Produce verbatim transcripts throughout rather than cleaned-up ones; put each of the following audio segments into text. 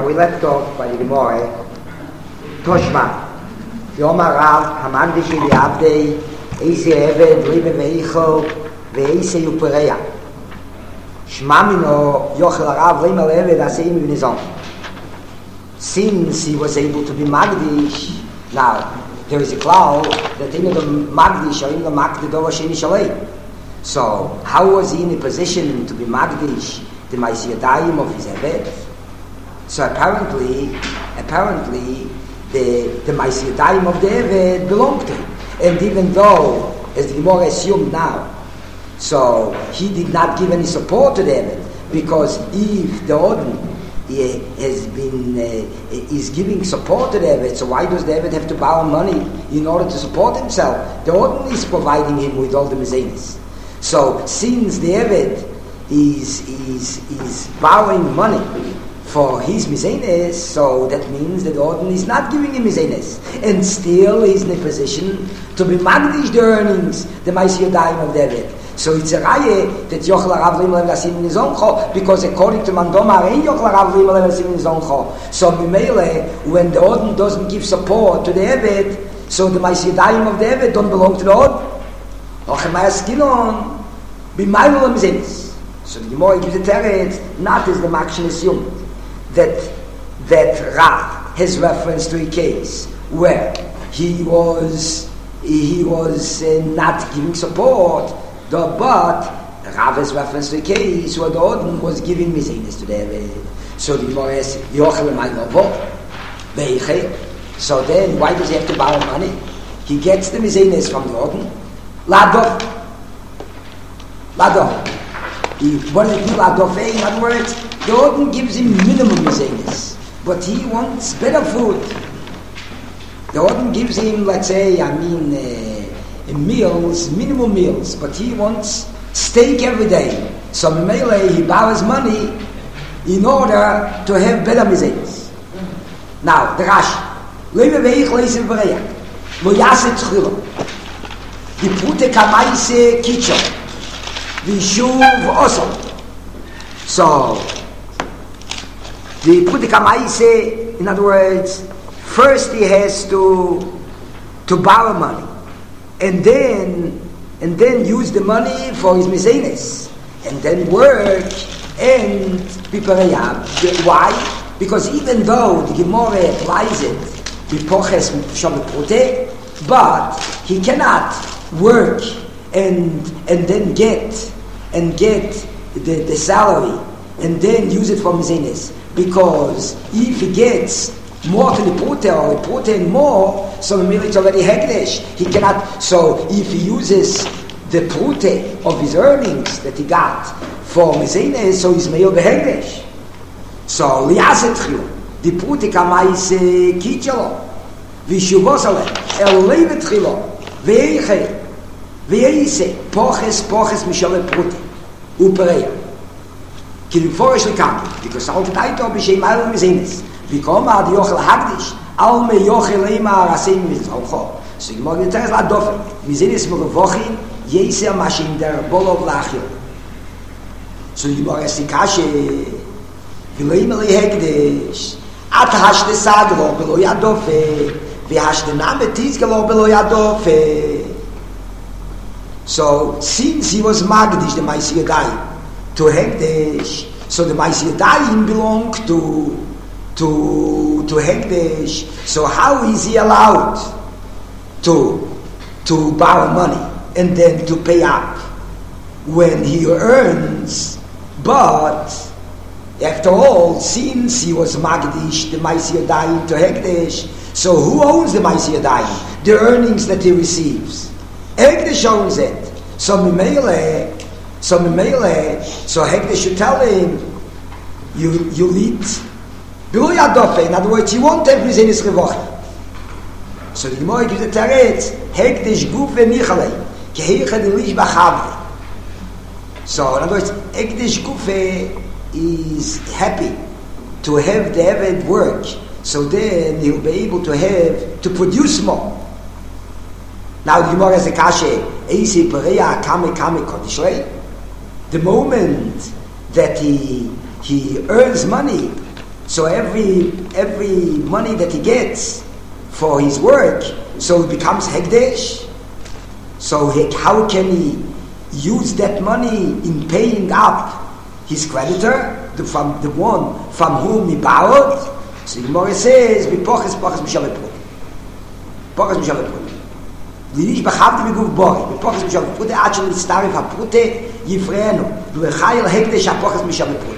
we left off by the Gemara, Toshma, Yom Arav, Hamagdishi V'Abdei, Eise Eved, Libe V'Eichel, V'Eise Yupereya. Shmamino, Yochel Arav, Lema Eved, Aseim V'Nizon. Since he was able to be Magdish, now, there is a cloud that in the Magdish or in the Magdish Dova Sheni Shalei. So, how was he in a position to be Magdish, the Maisiyadayim of his Eved? So apparently, apparently, the the Maisiyadayim of the Eved belonged to him. And even though, as the Gemara assumed now, so he did not give any support to the Eved, because if the Odin he has been, uh, is giving support to the Eved, so why does the Eved have to borrow money in order to support himself? The Odin is providing him with all the Mezenis. So since the Eved is, is, is borrowing money for his Mizenes, so that means that the Odin is not giving him Mizenes, and still he's in a position to be Magdish the earnings, the Maisiyadayim of the Eved. So it's a Raye that Yochel Arav Limel Lasim in Zoncho, because according to Mandoma, ain't Yochel Arav Limel Lasim in Zoncho. So Mimele, when the Odin doesn't give support to the Eved, so the Maisiyadayim of the Eved don't belong to the Odin. Ochemaya Skinon, B'mayul Mizenes. So the Gemara gives a teretz, not as the Makshin assumed, that that Rav has reference to a case where he was he was uh, not giving support, the, but Rav has reference to a case where the Odin was giving Mizenes to the Eved. So the Gemara says, Yochel Ma'inovo, Beiche. So then, why does he have to borrow money? He gets the Mizenes from the Odin. Ladov. Ladov. He, what does it mean, Ladov? In other words, the Odin gives him minimum Mizenes, but he wants better food. The Odin gives him, let's say, I mean, uh, meals, minimum meals, but he wants steak every day. So Mimele, he borrows money in order to have better Mizenes. Now, the Rashi. Lebe veich leisen v'reyak. Lo yaset chilo. Di pute kamaise kitcho. Vishuv osol. So, the pute kamaise, in other words, first he has to to borrow money, and then and then use the money for his mizenes, and then work and pipareyab. Why? Because even though the Gemara applies it, bipoches shabipute, but he cannot work and and then get and get the, the salary and then use it for mizenes, because if he gets more to the pute or pute and more, so it's already hekdesh. He cannot. So if he uses the pute of his earnings that he got for mizenes, so he's meil behekdesh. So liaset chil the pute kamais kitchelo vishuvosale elevet chilo veiche veise poches poches mishale pute upereya kil forish lekam, because all the night of b'shem ayel mizenes become ad yochel hagdish al me yochel ema rasim mizrocho. So you mag tell la dofer mizenes mo gevochin yeser mashin der bolov lachil. So you mag es kashe vileimeli hagdish at hash de saglo belo yadofe vi hash de name tizgalo belo yadofe. So since he was magdish the Maisiyadayim to hagdish, so the Maisiyadayim belong to to to hekdesh. So how is he allowed to to borrow money and then to pay up when he earns? But after all, since he was magdish the Maisiyadayim to hekdesh, so who owns the Maisiyadayim? The earnings that he receives. Hekdesh owns it. So Mimele, so Mimele, so hekdesh should tell him, you you eat. In other words, he won't have mizenes revoch. So the Gemara gives the teretz, hekdesh gufe nichalei, keheicha delish b'chavli. So in other words, hekdesh gufe is happy to have the Eved work, so then he'll be able to have, to produce more. Now the Gemara has a kashe, eisi pereya kame kame kodishrei. The moment that he he earns money, So every every money that he gets for his work, so it becomes hekdesh. So he, how can he use that money in paying up his creditor, the, from the one from whom he borrowed? So the Gemara says, "Bipoches poches mishavet prute, poches mishavet prute." Lidish b'chavdi b'guv bori, bipoches mishavet prute. Actually, it's tarif haprute yifreenu. L'chayil hekdesh hapoches mishavet prute.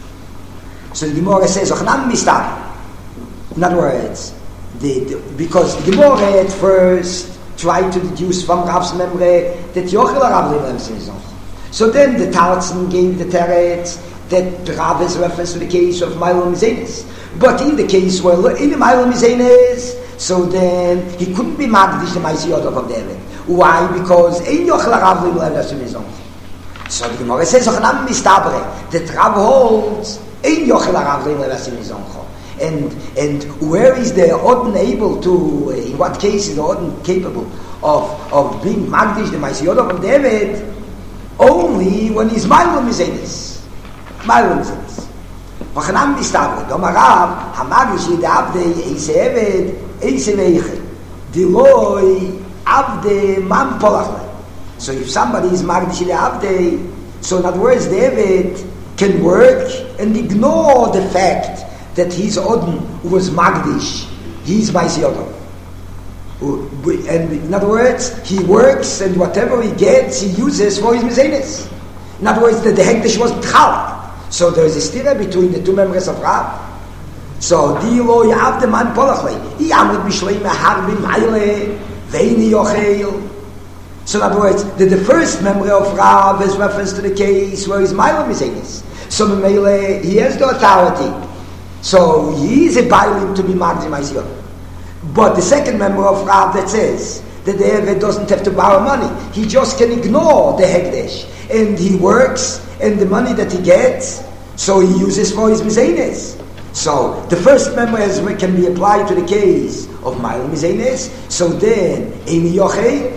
So the Gemara says, "Ochnam mistar." In other words, the, the, because the Gemara at first tried to deduce from Rav's memory that Yochel Rav Leibel Sinzon. So then the Tartzen gave the teretz that Rav is a reference to the case of Milo Mizenes. But in the case where in the Milo Mizenes, so then he couldn't be Magdish the Maisi Yodov of David. Why? Because Ein Yochel Rav Leibel Sinzon. So the Gemara says, Ochnam mistabre, that Rav holds Ein Yochel Rav Leibel Sinzon. And and where is the Odin able to, uh, in what case is the Odin capable of, of being Magdish, the Maisiyodov of David? Only when he's Mailum Mizenis. Mailum Mizenis. V'chanam mistabre, Domarav, HaMagdish Yid Avdei Eise Eved, Eise Veiche. Diloi Avdei Man Polachle. So if somebody is Magdish Yid Avdei, so in other words, David can work and ignore the fact that his Odin was Magdish, he's Maisi Yodov. And in other words, he works and whatever he gets, he uses for his Mizenes. In other words, the, the Hekdesh was Tchal. So there is a stira between the two members of Rav. So, Di lo yav the man polachle. He amrit mishlei mehar bin maile, veini yochel. So in other words, the, the first memory of Rav is reference to the case where his Maile Mizenes. So Memele, he has the authority. So he is a Bailim to be Magdi Maisiyot. But the second member of Rav that says that the Eved doesn't have to borrow money. He just can ignore the Hekdesh. And he works, and the money that he gets, so he uses for his Mizenes. So the first member is, can be applied to the case of Mail Mizenes. So then, Eini Yochei,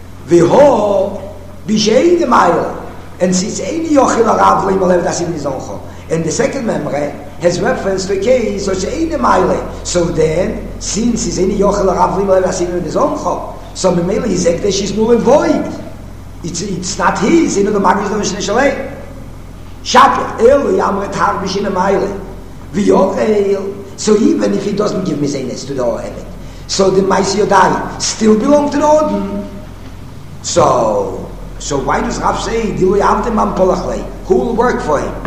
V'ho, B'shei the Mail. And since Eini Yochei l'Rav Leimalev Dasim Nizoncho. And the second memory has reference to a case which ain't a mile. So then, since he's any yochel rav limel asin in his own chok, so memele his ekdesh is null and void. It's it's not his. You know the magic of Shnei Shaker elu yamret har bishin a mile. V'yochel. So even if he doesn't give mizenes to the Ohevet, so the Maisi Yodai still belong to the Odin. So so why does Rav say Dilu Yavte Man Polachlei? Who will work for him?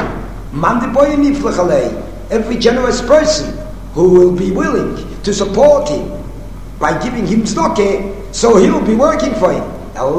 Every generous person who will be willing to support him by giving him tzedakah, so he will be working for him.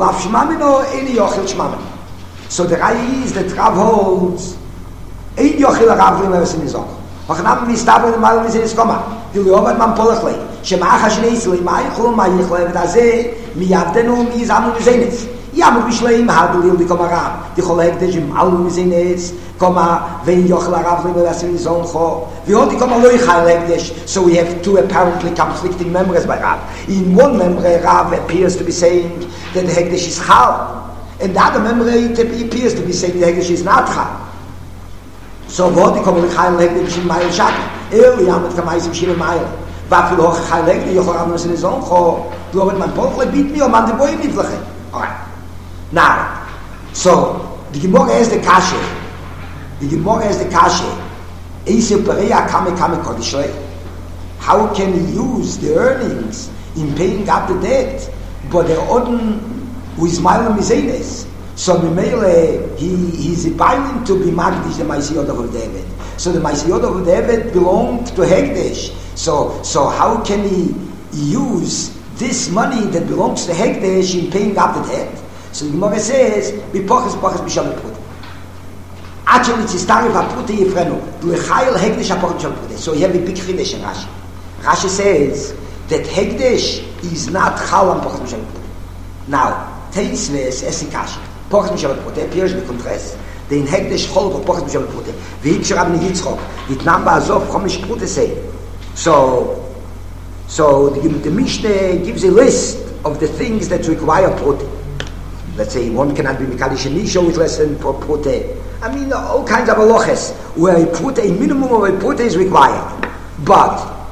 So the Rai is that Rav holds Ein Yochel Rav Leimel in his own. V'chanam mistaber the Mail Mizenes Koma. Dil Yovad Man Polachlei. Shemach HaShnei Yisrael Ma'ichol Ma'ichol Eved Hazeh Miyavdenu Miyizamu Mizenes. Yamut Bishleim Hadulil Di Koma Rav. Di Chol Hekdesh Im Alu Mizenes. Koma Vein Yochel Rav Leimel in his own Cho. V'hoti Koma Lo Yichal Hekdesh. So we have two apparently conflicting memories by Rav. In one memory, Rav appears to be saying that the Hekdesh is Chal. And the other memory appears to be saying the Hekdesh is not Chal. So what they come with Chayil Hekdesh B'Shin Mayel Shaki. Early Yamet Kamais B'Shin Mayel. Vafil Hoch Chayil Hekdesh Yochel Rav Leimel in his own Cho. Glovet Man Polchle beat me or Man de Boy Nifleche. Alright. Now, so the Gemara has the Kashe. The Gemara has the Kashe. Eisel Pereya Kame Kame Kodishlei. How can he use the earnings in paying up the debt, but the Odin who is Mailum Mizenes? So Mimele, he he's bound to be Magdish the Maisiyodov of David. So the Maisiyodov of David belonged to Hekdesh. So so how can he use this money that belongs to Hekdesh in paying up the debt? So the Gemara says, "Bipoches poches b'shavet prute." Actually, it's tarif haprute yifrenu. L'chayil Hekdesh hapoches b'shavet prute. So you have a big chiddush in Rashi. Rashi says that Hekdesh is not chal on poches b'shavet prute. Now, Teisves esikash. Poches b'shavet prute appears in the contrast. The in Hekdesh chol of poches b'shavet prute. V'hikshir Rabbi Yitzchok. It number azov chomish prute say. So, so the, the Mishnah gives a list of the things that require prute. let's say one cannot be Mikadish and Nisho with less than Pute. I mean, all kinds of halachas where a Pute, a minimum of a Pute is required. But,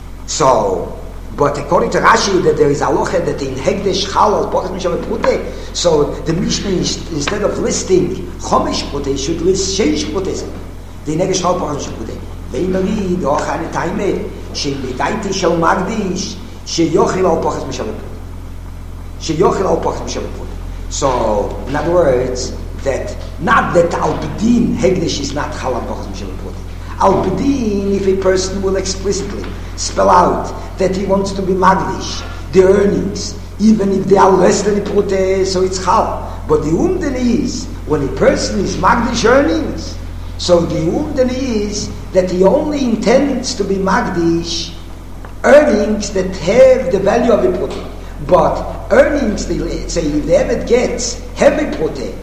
so, but according to Rashi, that there is halacha that in Hegdesh Chal al Pochas Mishav Pute, so the Mishnah, instead of listing Chomish Pute, should list Sheish Pute. The Hegdesh Chal al Pochas Mishav Pute. Veimari, doch eine Taime, she'begaiti shel Magdish, she'yochil al Pochas Mishav Pute. She'yochil al Pochas Mishav Pute. So, in other words, that not that Al-Bidin Hegdesh is not Chal al Pochas Mishav Pute. Al-Bidin, if a person will explicitly spell out that he wants to be Magdish, the earnings, even if they are less than a Pute, so it's Chal. But the Umden is, when a person is Magdish earnings, so the Umden is that he only intends to be Magdish earnings that have the value of a Pute. But earnings, they, let's say, if the Eved gets heavy Pute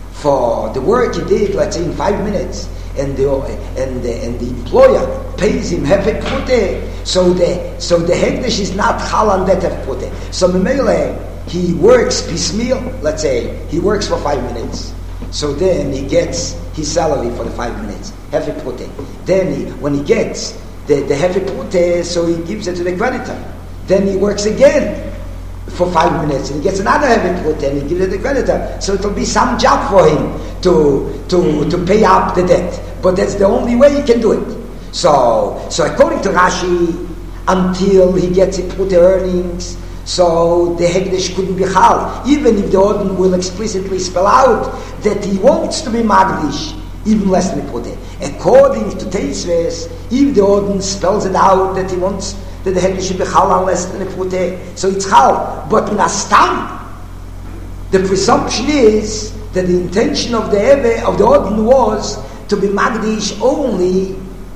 for the work he did, let's say in five minutes, and the and the, and the employer pays him heavy Pute, so the so the Hegdesh is not Chal on that of Pute. So Memele, he works piecemeal, let's say, he works for five minutes. So then he gets his salary for the five minutes, heavy Pute. Then he, when he gets the, the heavy Pute, so he gives it to the creditor. Then he works again for five minutes, and he gets another heavy Pute, and he gives it to the creditor. So it will be some job for him to to to pay up the debt. But that's the only way he can do it. So, so according to Rashi, until he gets it Pute earnings, so the Hegdesh couldn't be Chal, even if the Odin will explicitly spell out that he wants to be Magdish, even less than a Pute. According to Teisves, if the Odin spells it out that he wants that the Hegdesh should be Chal on less than a Pute, so it's Chal. But Nastam, the presumption is that the intention of the Eve, of the Odin was to be Magdish only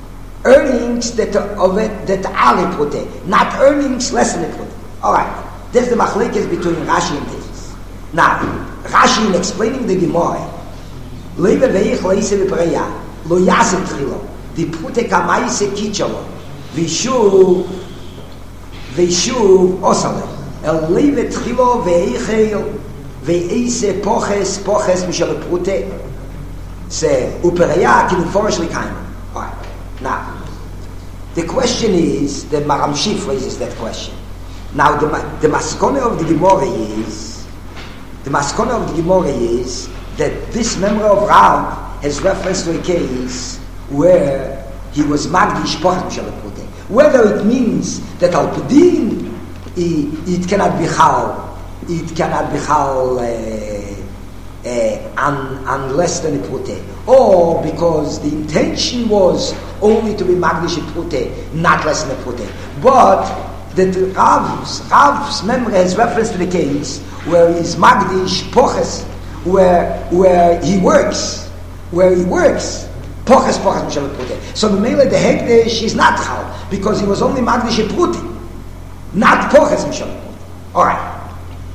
earnings that are of it, that are a Pute, not earnings less than a Pute. Alright, that's the machlekes between Rashi and Teisves. Now, Rashi in explaining the Gemara, Leive veich leise v'preya, lo yasem tchilo, di Pute kamaise kichalo, vishuv, vishuv osale, el leive tchilo veichel, veise poches, poches mishal Pute, say, upereya can forestly kind. Alright, now, the question is, the Maram Shif raises that question. Now, the, the maskone of the Gemara is, the maskone of the Gemara is that this member of Rav has reference to a case where he was Magdish Pochas Mishav Pute. Whether it means that Al Pidin, it cannot be Chal, it cannot be Chal uh, uh, un, unless than a Pute, or because the intention was only to be Magdish Pute, not less than a Pute. But that Rav's, Rav's memory has reference to the case where he's Magdish Poches, where where he works, where he works, Poches Poches Mishav Pute. So Memele the Hegdesh is not Chal, because he was only Magdish Pute, not Poches Mishav Pute. Alright.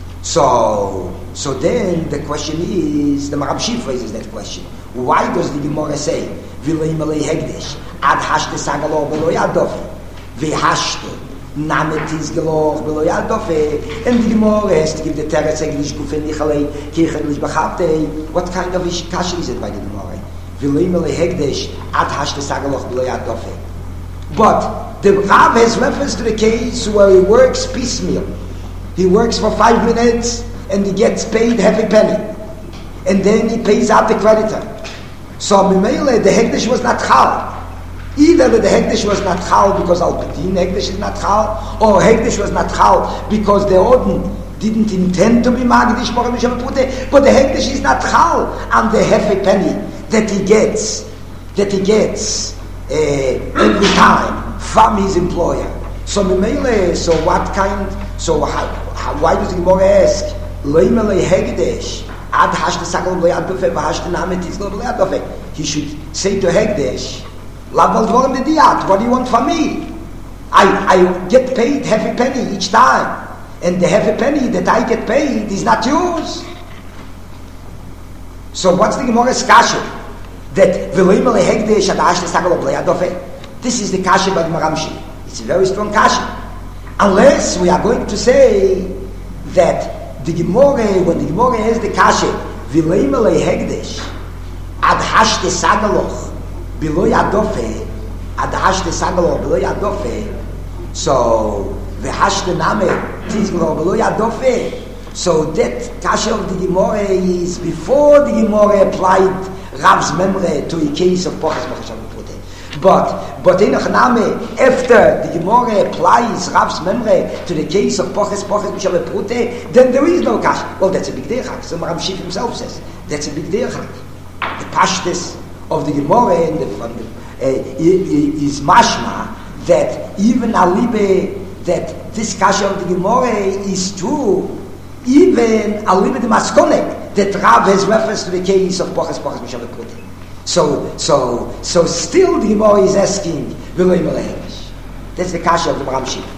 So so then the question is, the Maram Shif raises that question. Why does the Gemara say, Vilei Melei Hegdesh, Ad Hashte Sagalo Belo Yadofi, Vihashte, Namet is geloch below Yadofe, and the Gemara has to give the Teretz English Gufen Nichalei, Kirchenish Bachavte. What kind of Kashi is it by the Gemara? Vilimele Hegdesh, Ad Hashte Sagaloch below Yadofe. But the Rav has reference to the case where he works piecemeal. He works for five minutes and he gets paid half a penny. And then he pays out the creditor. So Mimele, the Hegdesh was not Chal. Either that the Hegdesh was not Chal because Al-Bidin Hegdesh is not Chal, or Hegdesh was not Chal because the Odin didn't intend to be Magdish Pochas Mishav Pute, but the Hegdesh is not Chal on the half a penny that he gets, that he gets uh, every time from his employer. So Mimele, so what kind, so how, how, why does the Gemara ask, Leimele Hegdesh, Ad Hashte Sakal B'Yadofe, V'Hashte Namet Yizlo B'Yadofe. He should say to Hegdesh, what do you want from me? I, I get paid half a penny each time, and the half a penny that I get paid is not yours. So what's the Gemara's kasha? That this is the kasha by the Maramshi. It's a very strong kasha. Unless we are going to say that the Gemara, when the Gemara has the kashe, v'leimele hegdesh, ad hashte sagaloch, beloy adofe, ad hashte sagaloch, beloy adofe, so, v'hashte name, tizgaloch, beloy adofe, so that kashe of the Gemara is before the Gemara applied Rav's memre to a case of Pochas Machashav Pute. But, but in Achname, after the Gemara applies Rav's memre to the case of Pochas Pochas Machashav Pute, then there is no kashe. Well, that's a big derechak. So Maram Shif himself says, that's a big derechak. The pashtus of the Gemara and the, from the, uh, is mashma that even alibe, that this kashe of the Gemara is true, even alibe the maskonek, that Rav has reference to the case of Pochas Pochas Mishav Pute. So, so, so still the Gemara is asking, V'loi Melehevish. That's the kasha of the Maram Shif.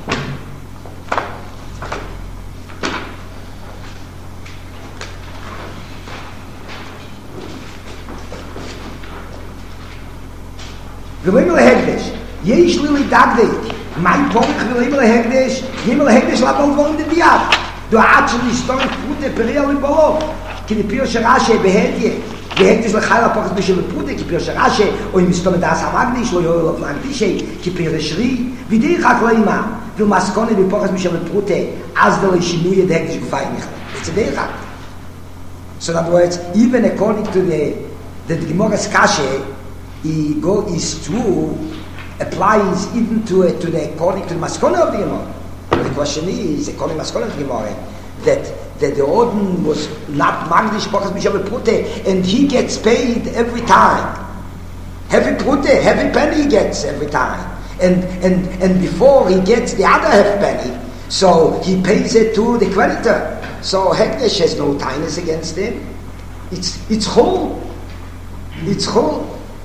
V'loi Melehevish. Yesh lili dagdeit. Mein Porach V'loi Melehevish. V'loi Melehevish labon von dem Diad. Du hast schon die Storch Pute Perial im Bolog. כי לפי שרש"י בהדיה, בהדיה של חייל הפוחס בשביל פרוטה, כי פי שרש"י, או אם מסתום את דאס המקדיש, לא יאו אלף מקדישי, כי פי רשרי, ודאי רק לא אימה, ומסכונה בפוחס בשביל פרוטה, אז דלי שינוי את הקדיש גופי נכלל. It's a day רק. So in other words, even according to the, the Gemara's kashe, he go, is true, applies even to, uh, to the, according to the maskona of the Gemara. But the question is, according to the maskona of the Gemara, that that the Odin was not Magdish Pochas Mishav Pute, and he gets paid every time. Heavy Pute, heavy penny he gets every time. And and and before he gets the other half penny, so he pays it to the creditor. So Hekdesh has no tightness against him. It's it's whole. It's whole.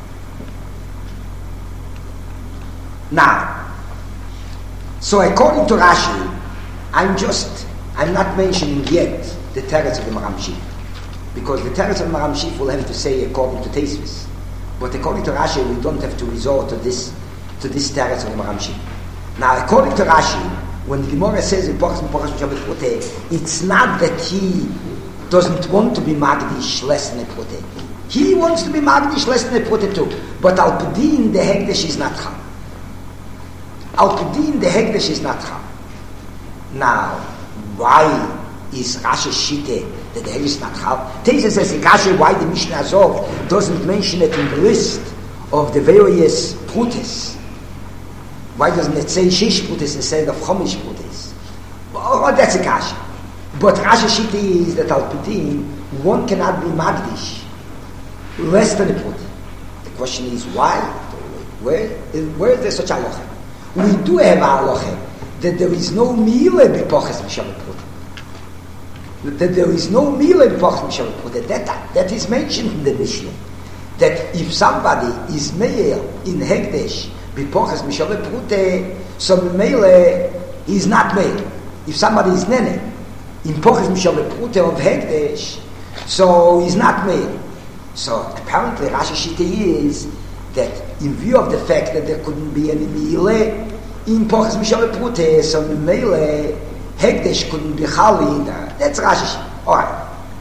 Now, so according to Rashi, I'm just I'm not mentioning yet the teretz of the Maram Shif, because the teretz of the Maram Shif will have to say according to Tosfos, but according to Rashi we don't have to resort to this to this teretz of the Maram Shif. Now, according to Rashi, when the Gemara says in Pochas Pochas Mishav Pute, it's not that he doesn't want to be Magdish less than a Pute. He wants to be Magdish less than a Pute too, but Al Pedin the Hekdesh is not Cham. Al Pedin the Hekdesh is not Cham. Now, why is Rashi Shite that the Hekdesh is not Chal? Teza says in Rashi why the Mishnah Azov doesn't mention it in the list of the various Putes. Why doesn't it say Shish Putes instead of Chomish Putes? Well, that's a Kashi. But Rashi Shite is that Al Pedin, one cannot be Magdish less than a Put. The question is why? Where, where is there such a halacha? We do have a halacha that there is no mile b'poches m'shavet pruta. That there is no mile b'poches m'shavet pruta. That, that is mentioned in the Mishnah. That if somebody is meir in Hekdesh b'poches m'shavet pruta, so meile is not meir. If somebody is nene in poches m'shavet pruta of Hekdesh, so he's not meir. So apparently Rashi Shita is that in view of the fact that there couldn't be any mile in Pochas Mishav Pute, so Mele Hekdesh couldn't be Chali either. That's Rashi. All right.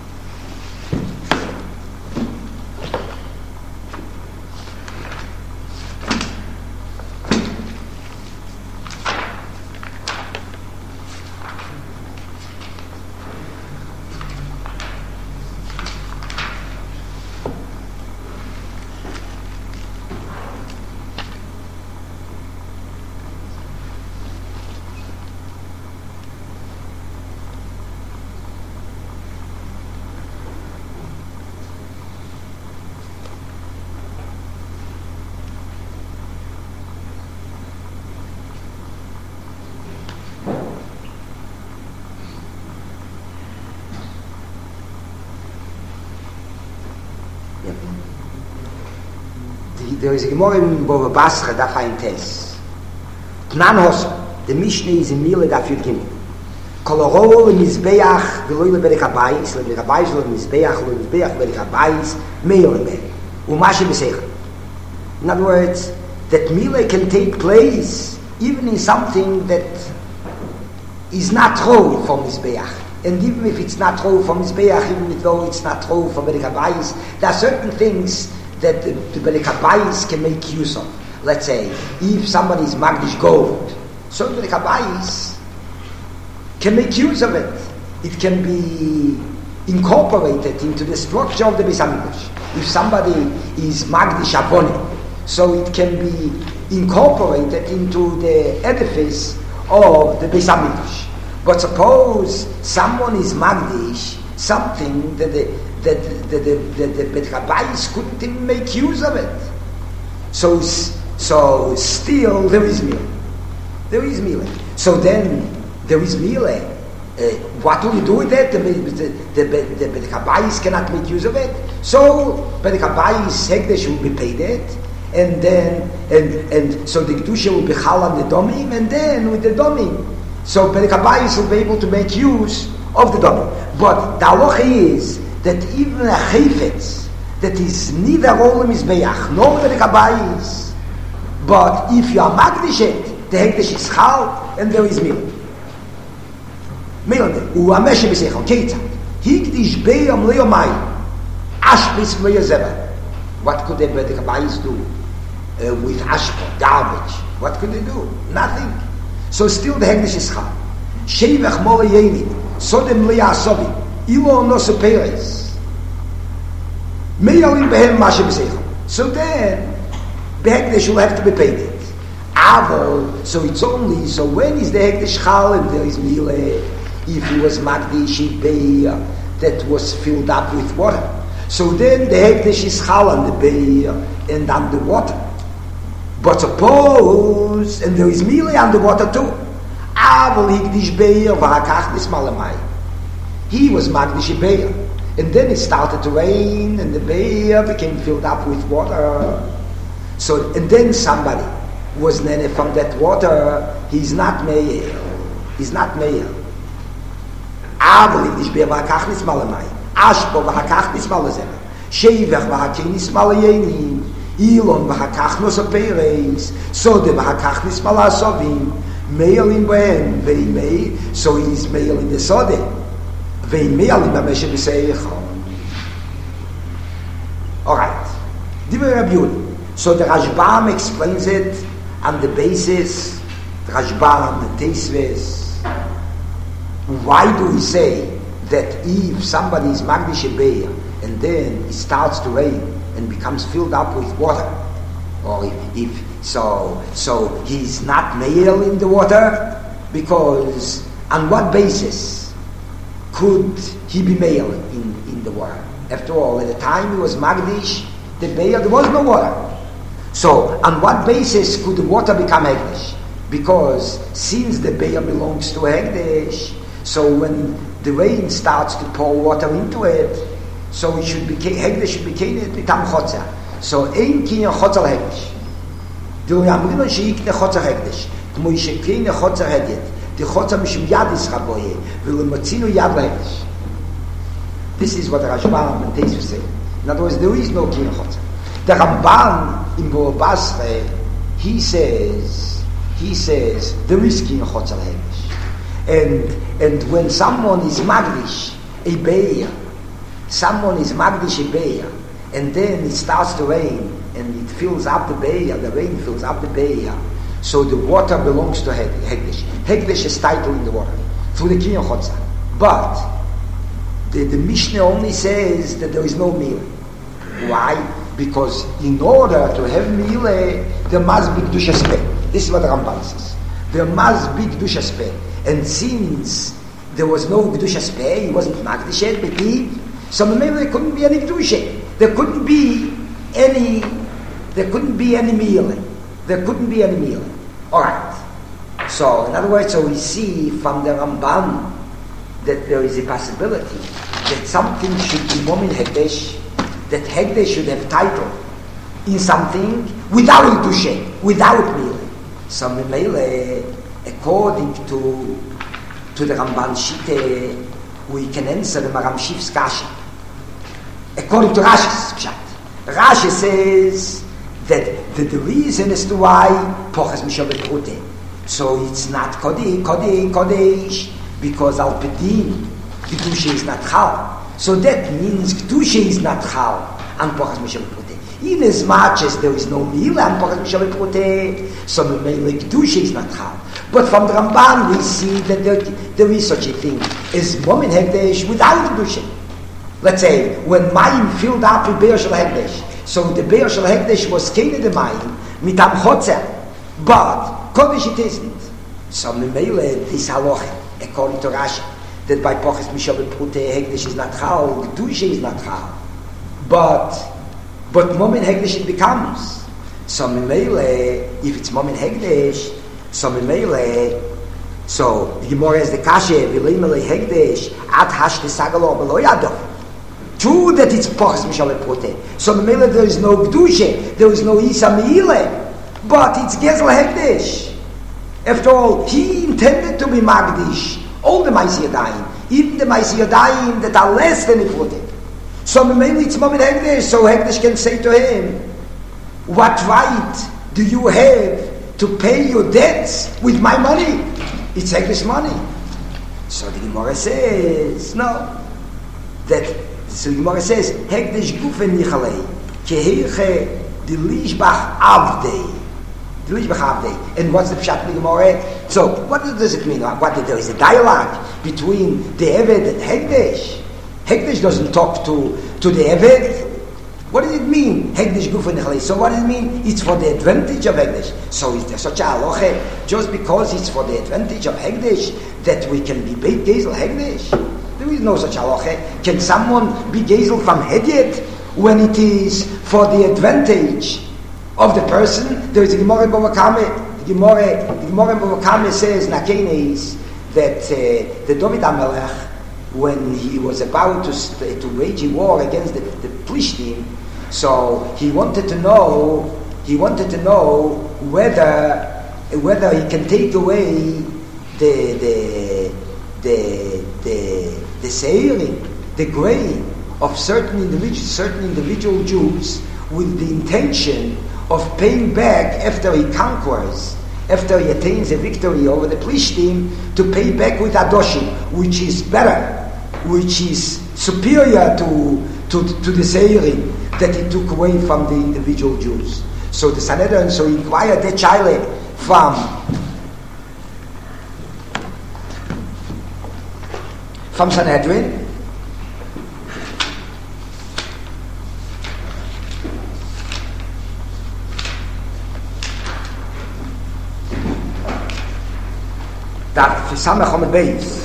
There is a Gemara in Bava Basra, Daf Hayin Tes. Tnan Hosa, the Mishnah is in Mila Daf Yud Gimel. Kolorol Mizbeach v'lo leberek habayis, leberek habayis v'lo Mizbeach, v'lo Mizbeach leberek habayis, meir leber. Umashi b'seichel. In other words, that Mila can take place even in something that is not holy for Mizbeach. And even if it's not true for Mizbeach, even though it's not true for Bedek HaBayis, there are certain things that the, the Bedek HaBayis can make use of. Let's say, if somebody is Magdish gold, so the Bedek HaBayis can make use of it. It can be incorporated into the structure of the Beis HaMikdash. If somebody is Magdish Avonim, so it can be incorporated into the edifice of the Beis HaMikdash. But suppose someone is Magdish something that the that the the, the, the Bedek HaBayis couldn't even make use of it. So so still there is Mila. There is Mila. So then there is Mila. Uh, what will you do with that? The the the, the, the Bedek HaBayis cannot make use of it. So Bedek HaBayis Hekdesh will be paid it. And then, and and so the Kedusha will be Chal on the Domim, and then with the Domim, so Bedek HaBayis will be able to make use of the Domim. But the halacha is that even a Chayfetz that is neither Olam Mizbeach nor Bedek HaBayis, but if you are Magdish it, the Hekdesh is Chal, and there is Mil. Mil, U'ameshe B'seichel, Keita, Hikdish Beyam Leomai, Ashbis Meyazeva. What could the Bedek HaBayis do? Uh, with ashpot, garbage. What could they do? Nothing. So still the Hekdesh is Chal. Sheivach Mole Yelid, Sodem Leah Asobi, Ilo no Seperes. Meyalim Behem Mashe B'seichel. So then, the Hekdesh will have to be paid it. Avo, so it's only, so when is the Hekdesh Chal and there is Mile? If he was Magdish Be'er that was filled up with water. So then the Hekdesh is Chal on the Be'er and on the water. But suppose, and there is Mile on the water too. Aval Hikdish Be'er v'hakach nismalamai. He was Magdish Be'er. And then it started to rain and the Be'er became filled up with water. So, and then somebody was nene from that water. He's not Meir. He's not Meir. Aval Hikdish Be'er v'hakach nismalamai. Ashpo v'hakach nismalazem. Sheivach v'hakach nismalayeni. Ilon v'hakach nosaperes, Sode v'hakach nismala sovim, Meil in Bohem, Vein Mei, so he is Meil in the Sode, Vein Meil in Bameshe B'seichel. Alright, Divrei Rabbi Yehuda. So the Rashbam explains it on the basis, the Rashbam and the Teisves. Why do we say that if somebody is Magdish Be'er and then it starts to rain and becomes filled up with water, or if, if so, so he's not male in the water, because on what basis could he be male in, in the water? After all, at the time he was Magdish, the Be'er, there was no water. So on what basis could the water become Hekdesh? Because since the Be'er belongs to Hekdesh, so when the rain starts to pour water into it, so it should be Hekdesh should be Kenet Mitam Chotzer. So ein Kinyan Chotzer Hekdesh. Du yamrino sheik ne Chotzer Hekdesh. Kmo yishekei ne Chotzer Hedet. The Chotzer mishum Yad is Chaboye. V'lo motzinu Yad Hekdesh. This is what the Rashbam and Teisv say. In other words, there is no Kinyan Chotzer. The Ramban in Bava Basra, he says, he says there is Kinyan Chotzer Hekdesh. And and when someone is Magdish, a Be'er, someone is Magdish Be'er, and then it starts to rain, and it fills up the Be'er, the rain fills up the Be'er, so the water belongs to Hekdesh. Hekdesh is title in the water, through the Kinyan Chotzer. But the, the Mishnah only says that there is no Mile. Why? Because in order to have Mile, there must be Kedusha Speh. This is what the Ramban says. There must be Kedusha Speh. And since there was no Kedusha Speh, he wasn't Magdish yet, but he, so maybe there couldn't be any Kedusha. There couldn't be any, there couldn't be any Mile. There couldn't be any Mile. Alright. So, in other words, so we see from the Ramban that there is a possibility that something should be Momin Hekdesh, that Hekdesh should have title in something without Kedusha, without Mile. So, Mele, according to to the Ramban Shite, we can answer the Maram Shif's Kasha. According to Rashi's Pshat, Rashi says that the, the reason as to why Pochas Mishavet Rute, so it's not Kodesh, Kodesh, Kodesh, because Al Pedin, Kedusha is not chal. So that means Kedusha is not chal on Pachas Mishal Proteh. In as much as there is no Mila on Pachas Mishal Proteh, so Memele Kedusha is not chal. But from the Ramban we see that there, there is such a thing as Momin Hekdesh without Kedusha. Let's say, when Mayim filled up with Be'er Shel Hekdesh, so the Be'er Shel Hekdesh was Kene de Mayim, mitam Chotzer, but Kodesh it isn't. So Memele, this halacha, according to Rashi, that by Pachas Mishal Proteh Hekdesh is not chal, Kedusha is not chal. But, but Momin Hekdesh it becomes. So Memele, if it's Momin Hekdesh, so Memele, so the Gemara has the Kashe, V'leimele Hekdesh, Ad Hashte Sagalo, B'lo Yadov. True that it's Pachas Mishal Proteh. So Memele there is no Kedusha, there is no Isa Meile, but it's Gezel Hekdesh. After all, he intended to be Magdish, all the Maisi Yadayim, even the Maisi Yadayim that are less than the Proteh. So Memele it's Momin Hekdesh, so Hekdesh can say to him, what right do you have to pay your debts with my money? It's Hekdesh money. So the Gemara says, no. That, so the Gemara says, Hekdesh gufen nichalei, keheiche de lishbach avdei. De lishbach avdei. And what's the pshat in the Gemara? So, what does it mean? What, there is a dialogue between the Eved and Hekdesh. Hekdesh doesn't talk to, to the Eved. What does it mean? Hekdesh gufen nichalei. So what does it mean? It's for the advantage of Hekdesh. So is there such a halacha, just because it's for the advantage of Hekdesh, that we can be Beit Gezel Hekdesh? There is no such halacha. Can someone be Gezel from Hedyet when it is for the advantage of the person? There is a Gemara in Bava Kama. The Gemara, the Gemara in Bava Kama says, Nakene is that uh, the David HaMelech, when he was about to st- to wage a war against the, the Plishtim, so he wanted to know, he wanted to know whether whether he can take away the the the the the seirim, the grain of certain individual certain individual Jews, with the intention of paying back after he conquers, after he attains a victory over the Plishtim, to pay back with Adoshim, which is better, which is superior to to, to the seirim that he took away from the individual Jews. So the Sanhedrin, so he inquired the child from from Sanhedrin. That for some Chomet Beis.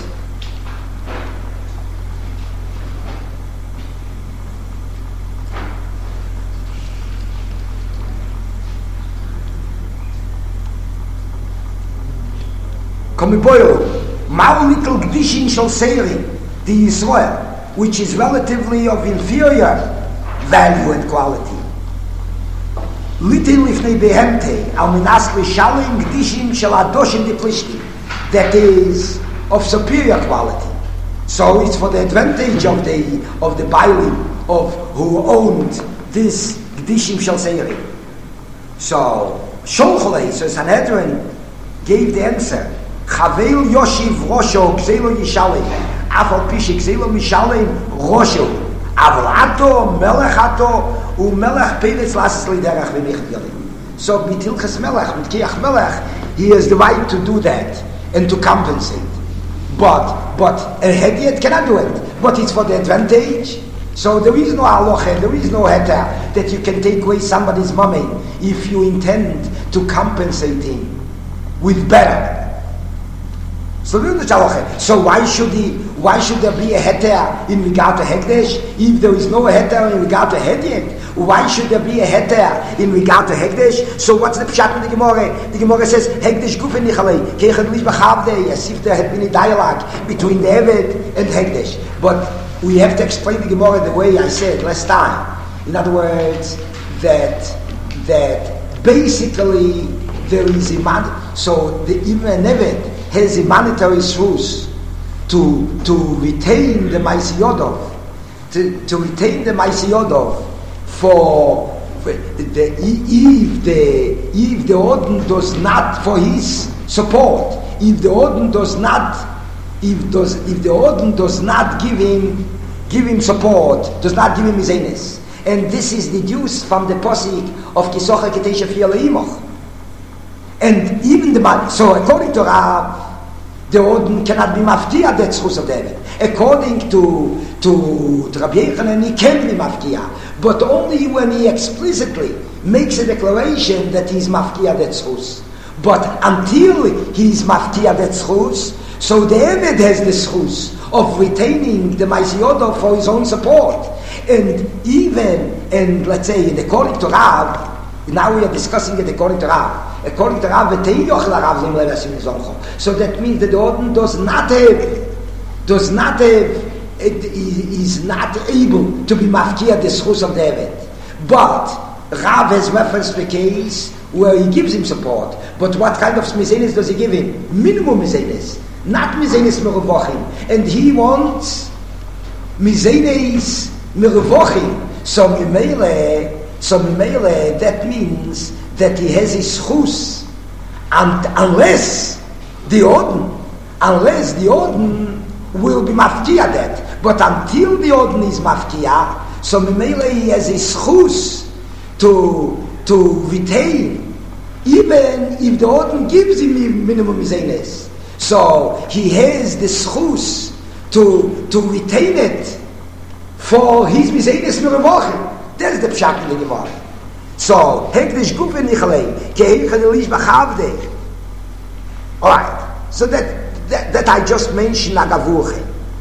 Komiboyo, Mao little Gdishin shall Seirim, the Yisrael, which is relatively of inferior value and quality. Little lifnei behemte, al minas l'shalim Gdishin shall adoshim de Plishtim, that is of superior quality. So it's for the advantage of the of the Bailim, of who owned this Gdishim shall Seirim. So Sholcholei, so Sanhedrin gave the answer. Chavel Yoshiv Rosho Gzelo Yishalim Afal Pishi Gzelo Mishalim Rosho Aval Ato Melech Ato U Melech Peretz Lasses Liderach V'Mech Yalim. So B'Tilchas Melech, B'Kiach Melech, he has the right to do that and to compensate. But but a Hediet cannot do it. But it's for the advantage. So there is no halacha, there is no heter that you can take away somebody's money if you intend to compensate him with better. So So why should he? Why should there be a heter in regard to Hekdesh if there is no heter in regard to Hediet? Why should there be a heter in regard to Hekdesh? So what's the pshat in the Gemara? The Gemara says Hekdesh gufen nichalei keichad lish b'chavdei, as if there had been a dialogue between the Eved and Hekdesh. But we have to explain the Gemara the way I said last time. In other words, that that basically there is a man. So the, even an Eved has a monetary source to to retain the Maisiyodov, to, to retain the Maisiyodov for, for the, if the if the Odin does not, for his support, if the Odin does not if does if the Odin does not give him give him support, does not give him mizenes. And this is deduced from the posik of Kisocha Ketesha Fialeimoch. And even the man, so according to Rav, the Odin cannot be maftia that schus of David. According to to, to Rabbi Yechanan, he can be maftia, but only when he explicitly makes a declaration that he's maftia that schus. But until he's maftia that schus, so the Eved has the schus of retaining the Maisiyodov for his own support. And even, and let's say, in according to Rav, now we are discussing it according to Rav. According to Rav, so that means that the Odin does not have, does not have, it is not able to be mafkia the schus of David. But Rav has referenced the case where he gives him support. But what kind of mizenes does he give him? Minimum mizenes, not mizenes meruvochim. And he wants mizenes meruvochim. So mimele, so mimele, that means that he has his schus, and unless the Odin, unless the Odin will be mafkia that. But until the Odin is mafkia, so mimele he has his schus to to retain, even if the Odin gives him minimum mizenes. So he has the schus to to retain it for his mizenes meruvochim. That is the pshat in the Gemara. So hekdesh gufe nichalei kehechadelish b'chavdei. All right. So that, that that I just mentioned agavuche.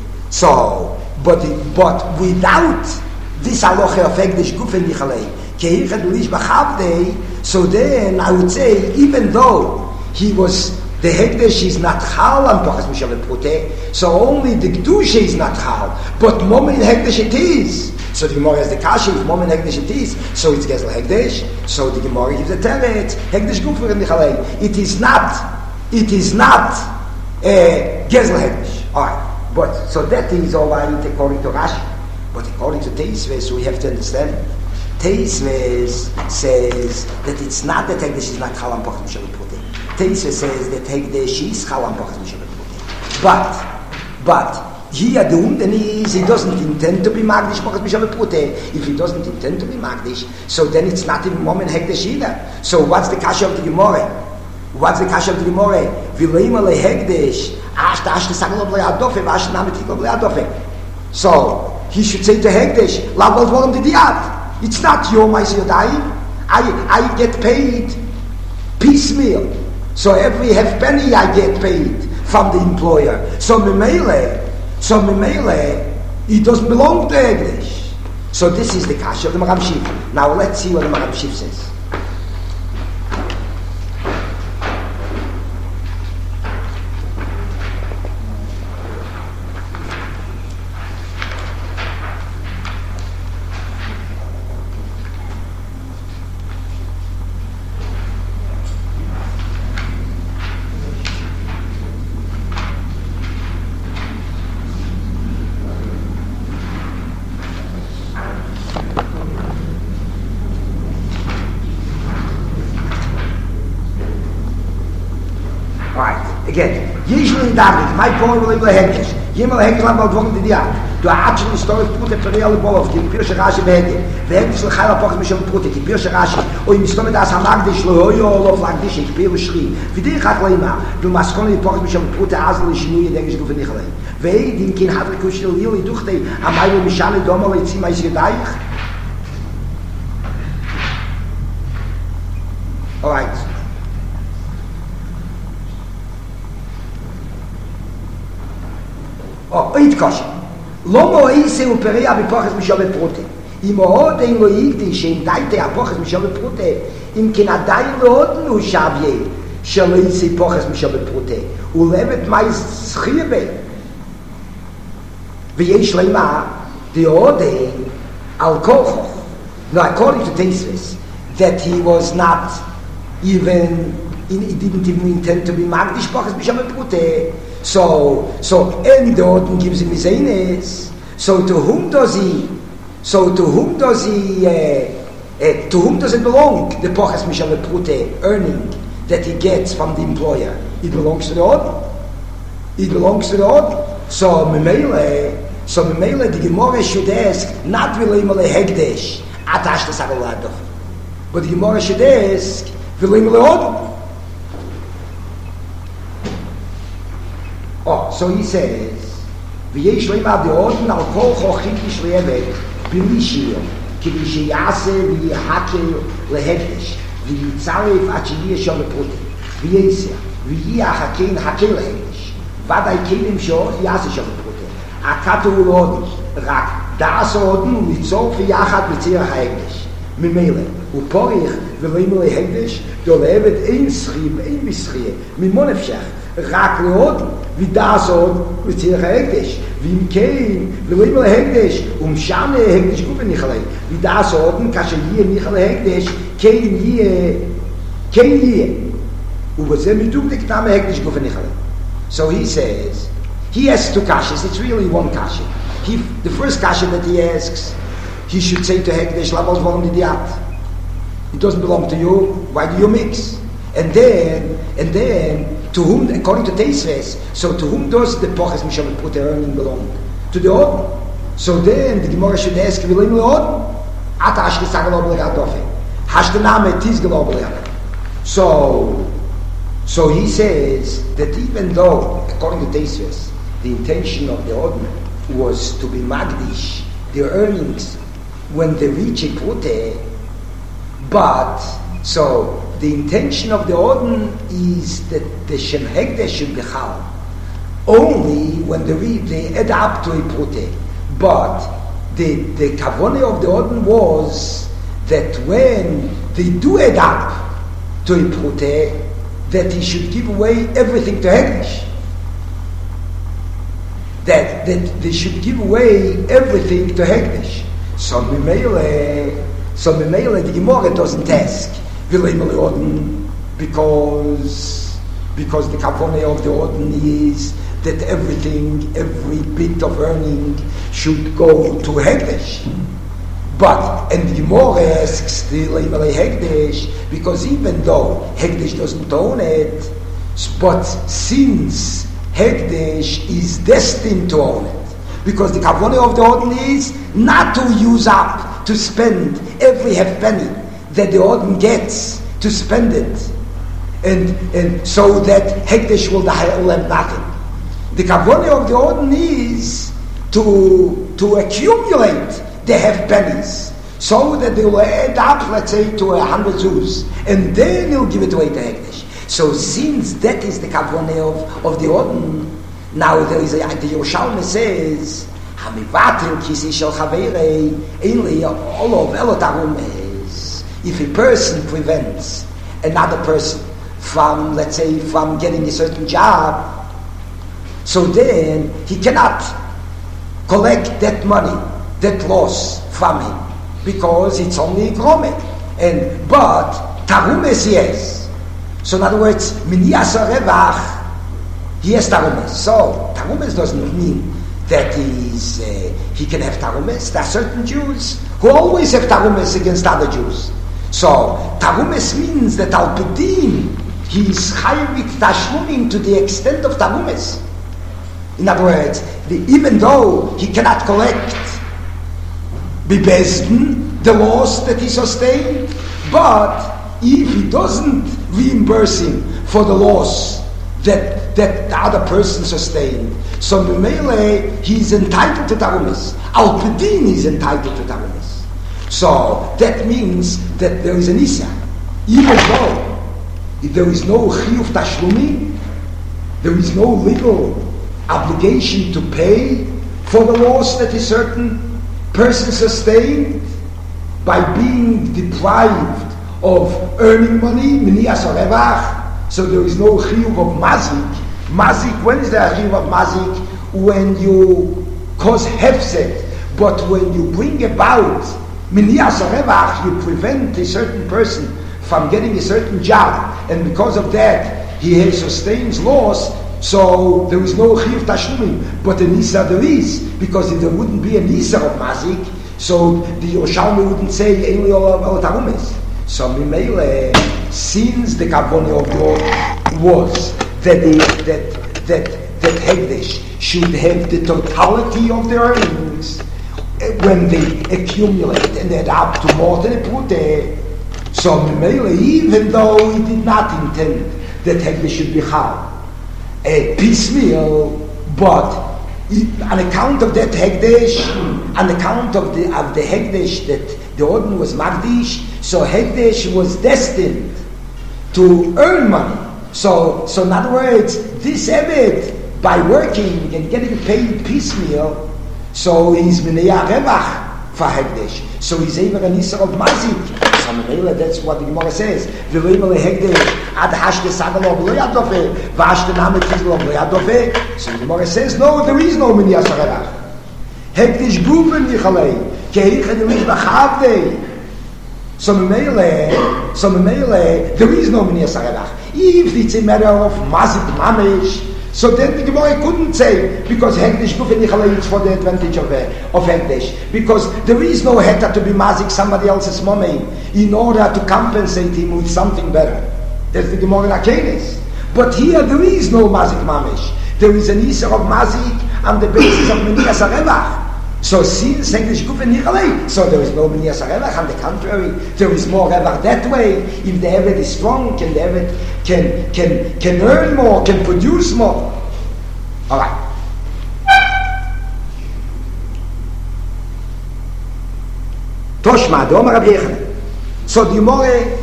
So, but but without this halacha of hekdesh gufe nichalei kehechadelish b'chavdei, so then I would say, even though he was, the hekdesh is not chal on pachas mishavet pruteh, so only the kedusha is not chal, but moment in hekdesh it is. So the Gemara has the kasha, if moment hekdesh it is, so it's gezel hekdesh. So the Gemara gives the teret hekdesh gufer and nichalei. It is not, it is not uh, gezel hekdesh. All right, but so that is all right according to Rashi, but according to Teisves, we have to understand. Teisves says that it's not that hekdesh is not chal on pachas mishavet pruteh. Teisves says that hekdesh is chal on pachas mishavet pruteh. But, but. Here the Umden is, he doesn't intend to be Magdish, if he doesn't intend to be Magdish, so then it's not even moment Hekdesh either. So what's the kasha of the Gemara? What's the kasha of the Gemara? Vileima le Hekdesh, ashta ashta saglo ble adofe, ashta nametiklo ble adofe. So he should say to Hekdesh, lavol volum de diat. It's not your mais yodayim. I I get paid piecemeal. So every half penny I get paid from the employer. So memele. So Mimele, he doesn't belong to Hekdesh. So this is the kasha of the Maram Shif. Now let's see what the Maram Shif says. Again, usually in David, my point will go Hekdesh. Yimel Hekdesh lam bal dvorn di diat. Du achel historisch pute periale bolov, ki pirsh rashi behede. Vehekdesh le chayla poch mishom pute, ki pirsh rashi. Oy mistome das hamagdish lo hoyo lo flagdish, ki pirsh shri. Videi chak leima, du maskon li poch mishom pute azl shnuye degish gufe nichle. Vei din kin hadre kushel lili duchte, amaylo mishale domo le tzima is gedaich. All right. Oh, oit kosh. Lomo ise u peria bi pochs mishavet prote. Im od in lo yigdi shen daite a pochs mishavet prote. Im kinadai lo nu shavye. Shlo ise pochs mishavet prote. U levet mais schiebe. Wie ich leima, the ode al koch. No, according to Teisves, that he was not even, in, he didn't even intend to be magdish pochs mishavet prote. So, so, and the Odin gives him his eines. So to whom does he, so to whom does he, uh, uh, to whom does it belong, the Pochas Mishavet Prute earning that he gets from the employer? It belongs to the Odin. It belongs to the order. So Memele, so Memele, the Gemara should ask, not really Mele Hegdesh, Atash the Sagaladov. But the Gemara should ask, V'lei Mele order. Oh, so he says, V'yesh leima the order, al kol chochim kishlevek, b'mishiyah, k'di sheyase v'yihake lehegdesh, v'yitzaref at sheyiyah shol lepote, v'yeseh, v'yiyah hakein hake lehegdesh, v'adai kelim shol yase shol lepote, akatu u'lodi, rak das orden u'litzor v'yachat v'tzir ha'egdesh, ממילא, הוא פוריך ולאימו להקדש, דולבת אין שכים, אין משחיה, ממון אפשר, רק לעוד, ודעס עוד, וצריך ההקדש, ואם כן, ולאימו להקדש, ומשם להקדש גופה ניחלי, ודעס עוד, כאשר יהיה ניחל להקדש, כן יהיה, כן יהיה, ובזה מדוקדק נם ההקדש גופה ניחלי. So he says, he asks two kashas, it's really one kasha. He, the first kasha that he asks, he should say to Hekdesh, Lavos Volum Idiat. It doesn't belong to you, why do you mix? And then, and then, to whom, according to Teisves, so to whom does the Poches Mishavet Pute earning belong? To the Odin. So then, the Gemara should ask, Vilim Leodin? Ata Ashke Sagal Oblegadofe. Hashtaname Tiz Geloblegadofe. So, so he says that even though, according to Teisves, the intention of the Odin was to be Magdish, their earnings, when they reach a Pute, but so the intention of the Odin is that the Shem Hekdesh should be Chal only when they read, they add up to a Pute. But the the Kavanah of the Odin was that when they do add up to a Pute, that he should give away everything to Hekdesh. That that they should give away everything to Hekdesh. So Mimele, so Mimele, the Gemara doesn't ask because because the kavanah of the Odin is that everything, every bit of earning should go to Hekdesh. But and the Gemara asks the Leimele Hekdesh because even though Hekdesh doesn't own it, but since Hekdesh is destined to own it. Because the kavanah of the Odin is not to use up, to spend every half penny that the Odin gets, to spend it. And, and so that Hekdesh will have nothing. The kavanah of the Odin is to, to accumulate the half pennies, so that they will add up, let's say, to a hundred zuz, and then he'll give it away to Hekdesh. So since that is the kavanah of, of the Odin, now there is a, the Yerushalmi says, Hamivatil kisi shel chaverei einli olov elotarum is, if a person prevents another person from, let's say, from getting a certain job, so then he cannot collect that money, that loss from him, because it's only grome. And but tarumes yes. So in other words, Miniyas Revach, he has tarumes. So tarumes doesn't mean that he's, uh, he can have tarumes. There are certain Jews who always have tarumes against other Jews. So tarumes means that al pedin he is chayav with tashlumim to the extent of tarumes. In other words, the, even though he cannot collect bibezden the loss that he sustained, but if he doesn't reimburse him for the loss that that the other person sustained, so Memele, he's entitled to tarumes. Al pedin is entitled to tarumes. So that means that there is an isa, even though if there is no chiyuv tashlumi, there is no legal obligation to pay for the loss that a certain person sustained by being deprived of earning money, miniyas revach. So there is no chiyuv of mazik. Mazik, when is there a chiyuv of mazik? When you cause hefset, but when you bring about miniyas revach, you prevent a certain person from getting a certain job, and because of that he sustains loss. So there is no chiyuv tashlumim, but a nisa there is, because if there wouldn't be a nisa of mazik, so the Yerushalmi wouldn't say einli ol tarumes. So Mimele, since the kavanah of the Lord was that the, that that that Hegdesh should have the totality of the earnings when they accumulate and add up to more than a Prute. So Memele, even though he did not intend that Hegdesh should be Chal, a piecemeal, but on account of that Hegdesh, on account of the of the Hegdesh that the Odin was Magdish, so Hegdesh was destined to earn money. So, so in other words, this Eved, by working and getting paid piecemeal, so he's Minea Revach for Hegdesh. So he's even an Isser of Mazik. So Menela, that's what the Gemara says. V'loimele Hegdesh, ad hashte sagalov lo yadofe, v'ashte namet izlov lo yadofe. So the Gemara says, no, there is no Minea Revach. Hegdesh guven yichalei, keichen elich b'chavdei. So Memele, so Memele, there is no Minea Revach. If it's a matter of Mazik Mamish, so then the Gemara couldn't say, because Hegdesh Gufen Nichalei is for the advantage of, uh, of Hegdesh. Because there is no Heta to be Mazik somebody else's mommy in order to compensate him with something better. That's the Gemara Nakenes. But here there is no Mazik Mamish. There is an Isser of Mazik on the basis of Menias Arevach. So since Hegdesh Gufen Nichalei, so there is no Menias Arevach. On the contrary, there is more Revach that way. If the Eved is strong, can the Eved can can can earn more, can produce more. All right. Toshma, the Omer Rabbi Yechanan. So the Gemara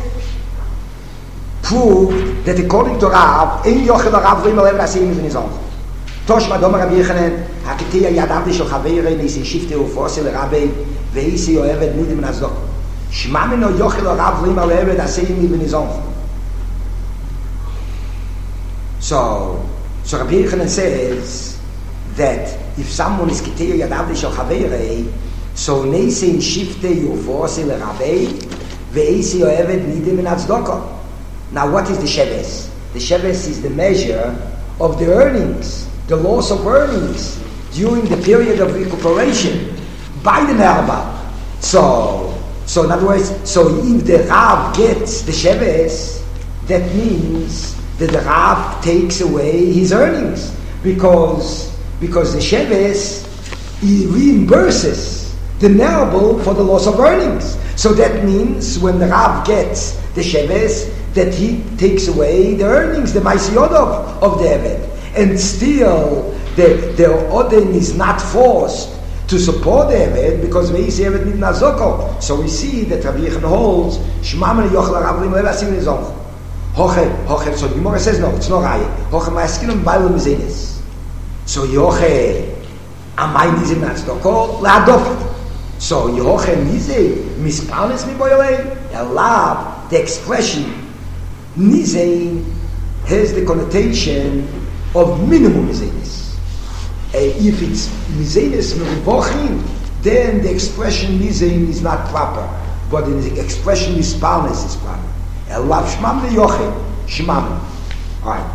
proved that according to Rav, in Yochel Rav Rimel Ever Asim Ibn Yizon. Toshma, the Omer Rabbi Yechanan, Hakitiya Yadav Shel Chaveirei Nisi Shifte Ufosel Rabbi Veisi Yoeved Nidim Nazok. Shma Mino Yochel Rav Rimel Ever Asim Ibn Yizon. So, so Rabbi Yechanan says that if someone is Kiteya Yadav Shel Chaveirei, so Neisi Shifte Ufosel Rabbi Veisi Yoeved Nidim Nazok. Now, what is the Sheves? The Sheves is the measure of the earnings, the loss of earnings during the period of recuperation by the Nerba. So, so in other words, so if the Rav gets the Sheves, that means that the Rav takes away his earnings, because because the Sheves he reimburses the Nerba for the loss of earnings. So that means when the Rav gets the Sheves, that he takes away the earnings, the Maisiyodov of the Eved. And still, the, the Odin is not forced to support the Eved, because Veisi Eved Nid Nazoko. So we see that Rabbi Yechanan holds, Shmamel Yochel Rav Rim Lev Asim Nizonch. Hoche, Hoche, so the Gemara says, no, it's not Raya. Hoche Ma'askinum Bailam Zenis. So Yoche, Amay Nizim Nazoko, La'adof. So Yoche Nizim, Mispanis Miboyolei, Elab, the expression Nizain has the connotation of minimum Nizainus. Uh, if it's Nizainus Meruvochin, then the expression Nizain is not proper, but the expression Misparnes is proper. Elav Shmam Le'Yochem, Shmam. Alright.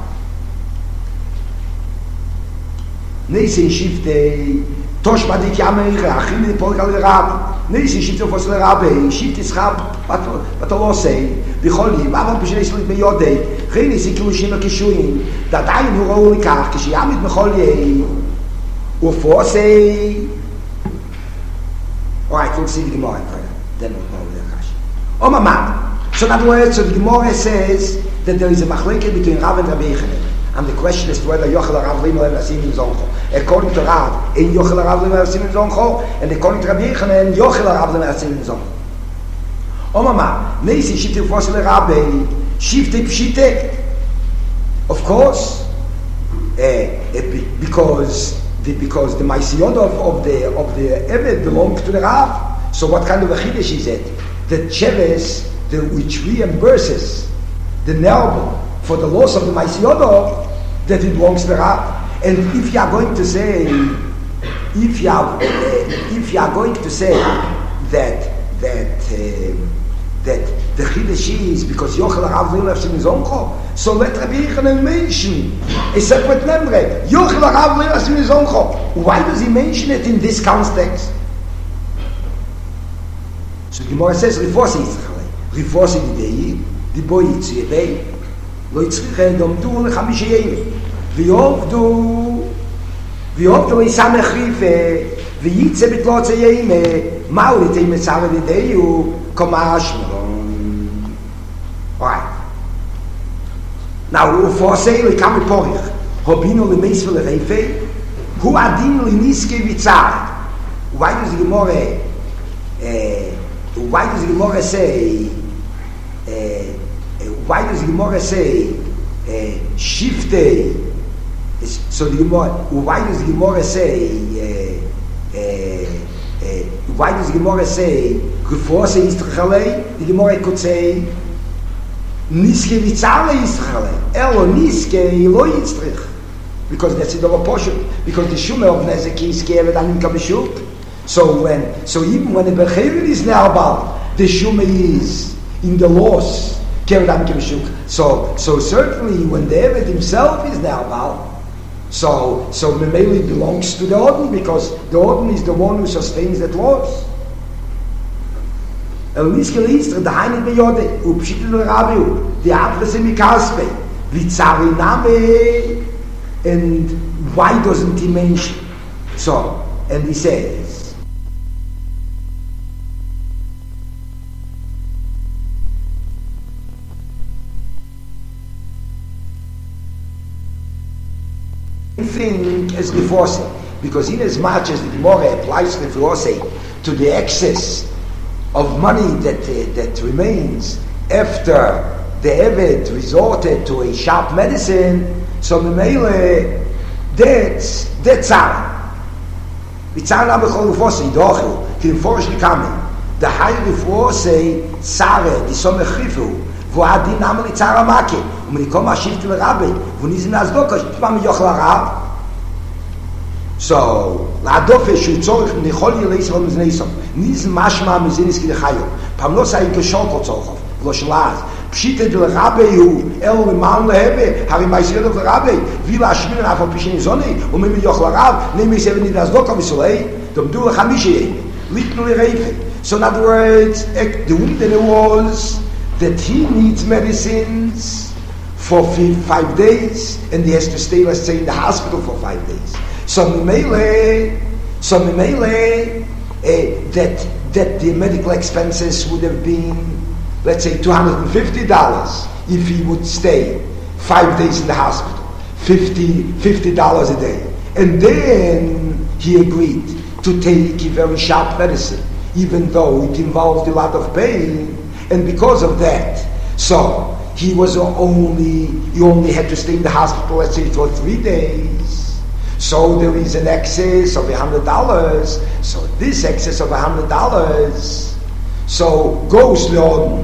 Nizain Shiftei, Tosh Madik Yameich, Achim Polgal Rab. Nizain Shiftei Fos L'Rabbe, Shiftei Schab, Patolosei, Bicholi, Bavam Pishneis Lit Meyodei, Chini Sikilu Shima Kishuim, Dadayin Hu Rou Likach, Kishiyamit Mecholi, Ufosei. Alright, we'll see the Gemara further. Then we'll go with the Rashi. Oh, Mama. So in other words, so the Gemara says that there is a machleket between Rav and Rabbi Yechanan. And the question is whether Yochel Rav Rimel Ever Asim Nizoncho. According to Rav, in Yochel Rav Rimel Ever Asim Nizoncho, and according to Rabbi Yechanan, Yochel Rav Rimel Ever Asim Nizoncho. Oh mama, Neisi Shifte Ufosel Rabbi, Shifte Pshite. Of course, uh, because the because the Maisiyod of, of the of the Eved belongs to the Rav. So what kind of a Chiddush is it? The Cheves, the which reimburses the Nerba for the loss of the Maisiyod, that it belongs to the Rav. And if you are going to say, if you are, uh, if you are going to say that that uh, that the Chiddush is because Yochel Rav Rim Asim Nizoncho, so let Rabbi Yechanan mention a separate membre, Yochel Rav Rim Asim Nizoncho. Why does he mention it in this context? So the Gemara says, Rifosi Yitzchak, Rifosi Didei, Diboy Yitzchak, Lo Yitzchak Dom Du Lechamish Yei, V'Yovdu ויופת לו יסמך חיפה, וייצא בתלוצה יאימה, מהו ליתי מצר לידיו, כומש מלון. Alright. Now, ופוסי לקמי פוריך, הובינו למייס ולרייפה, הוא עדין לניסקי ויצר. Why does the Gemara, uh, why does the Gemara say, uh, why does the Gemara say, uh, Shiftei? So the Gemara, why does the Gemara say, uh, uh, uh, why does the Gemara say, Gefose Yistrachalei? The Gemara could say, Niske Vitzale Yistrachalei. Elo Niske Lo Yistrach. Because that's the double portion. Because the Shume of Nezeki is scared and in Kabishuk. So when, so even when the behavior is now about the Shume is in the loss, so so certainly when the Eved himself is now about, so so Memeli belongs to the Odin because the Odin is the one who sustains that loss. El Niske Lister, the Heinig Beyode, Upshitel Rabiu, the Adresse Mikaspe, Vitzari Name, and why doesn't he mention? So, and he says, thing as Gefose, because in as much as the Gemara applies Gefose to the excess of money that uh, that remains after the Eved resorted to a sharp medicine, so Memele, that's that's all. It's all about Gefose. Doch, the Gefose coming. The high Gefose, Sare, the Some Chifu. wo hat die Name die Zara Maki und wenn ich komme als Schiff zu der Rabbi wo nicht in das Doka ich mache mich auch Rab so Ladofe שהוא צורך לכל ילס ולמז ניסו ניס משמע מזיניס כדי חיו פעם לא סעי כשולקו צורכו לא שלאז פשיטה דל רבי הוא אלו למען להבה הרי מייסיר דל רבי וילה השמיר אף על פישני זוני ומי מיוך לרב נמי סבן נידע דוקה וסולי דמדו לך מי שיהיה ליתנו לרייפה so in other words the woman was that he needs medicines for five days and he has to stay, let's say, in the hospital for five days. So Mimele, so Mimele, uh, that that the medical expenses would have been, let's say, two hundred fifty dollars if he would stay five days in the hospital, fifty dollars a day. And then he agreed to take a very sharp medicine, even though it involved a lot of pain. And because of that, so he was only, he only had to stay in the hospital, let's say, for three days. So there is an excess of a hundred dollars. So this excess of a hundred dollars, so goes on.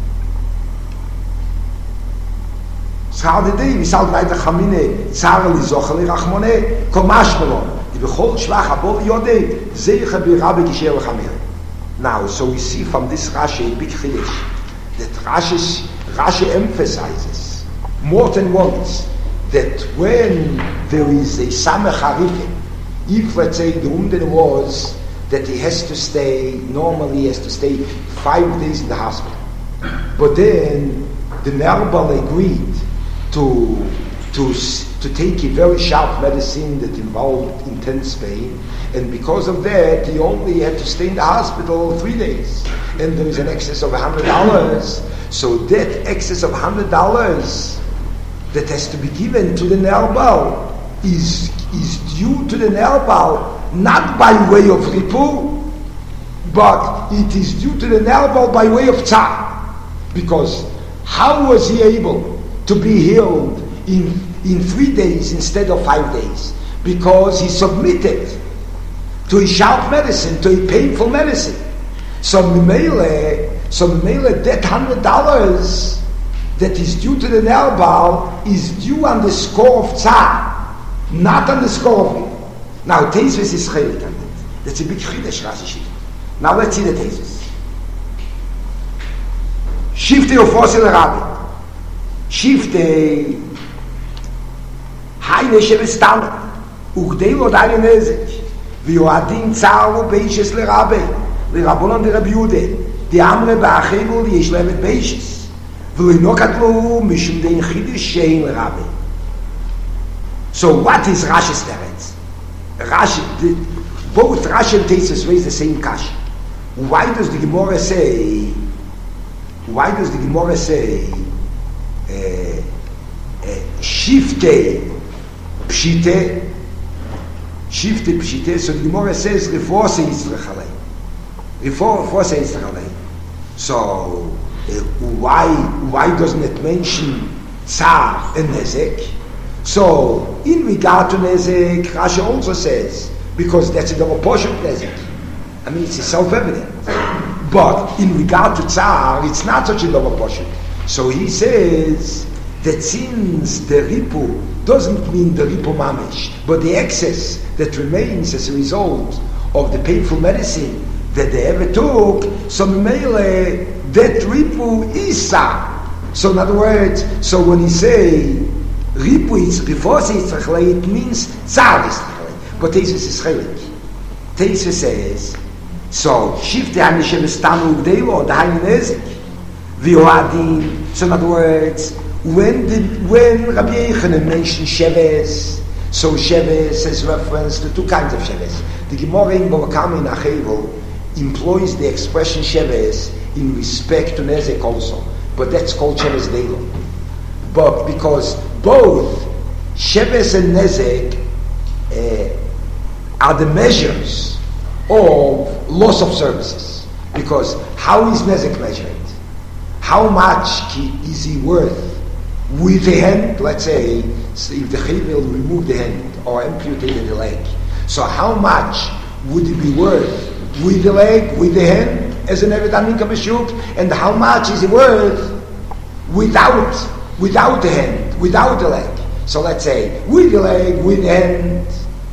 Schade wie sagt weiter Chamine, Zarli Zochli Rachmone, Komashmelon. Die bechol schwach abol Yode, Zeiche bi Rabbi Gishel Chamine. Now, so we see from this Rashi a big chiddush that Rashi, Rashi emphasizes more than once that when there is a samech harike, if let's say the wounded was that he has to stay, normally he has to stay five days in the hospital, but then the Nerbal agreed to to to take a very sharp medicine that involved intense pain. And because of that, he only had to stay in the hospital three days. And there is an excess of a hundred dollars. So that excess of a hundred dollars that has to be given to the Nerbal is is due to the Nerbal not by way of ripu, but it is due to the Nerbal by way of tzar. Because how was he able to be healed in in three days instead of five days? Because he submitted to a sharp medicine, to a painful medicine. So Mimele, so Mimele, that hundred dollars that is due to the Nerbal is due on the score of Tzar, not on the score of him. Now, Tesis is chelik on that. That's a big chiddush, Rashi. Now let's see the Tesis. Shifte Ufosil Rabbi. Shifte Heine Shevestan. Ugdei Odai Nezek. ויועדים צער וביישס לרבי לרבונן דרבי יהודה דאמרי באחיבו יש להם את ביישס ולא כתלו משום דין חידש שאין לרבי. So what is Rashi's teretz? Rashi, the, both Rashi and Tosfos raise the same kasha. Why does the Gemara say? Why does the Gemara say? Uh, uh, Shifte pshite, shifte pshite. So the Gemara says Rifose Yitzrachalei. Rifose Yitzrachalei. So uh, why why doesn't it mention Tsar and Nezek? So in regard to Nezek, Rashi also says because that's a double portion of Nezek. I mean, it's self-evident. But in regard to Tsar, it's not such a double portion. So he says that since the ripu doesn't mean the ripu mamish, but the excess that remains as a result of the painful medicine that they ever took, so mele that ripu is Tsar. So in other words, so when he say ripu is before it means Tsar is but Tosfos is chelik. Tosfos says, so shifte hanishem stanu gdelo dahin nezek v'yoadin. So in other words, when did when Rabbi Yochanan mentioned Sheves, so Sheves has reference to two kinds of Sheves. The Gemara in Bava Kama in Achevel employs the expression Sheves in respect to nezek also, but that's called Sheves Delo. But because both Sheves and nezek uh, are the measures of loss of services. Because how is nezek measured? How much is he worth with the hand? Let's say if the chayil removed the hand or amputated the leg. So how much would it be worth with the leg, with the hand, as an Eved Aninka B'Shuk? And how much is it worth without, without the hand, without the leg? So let's say with the leg, with the hand.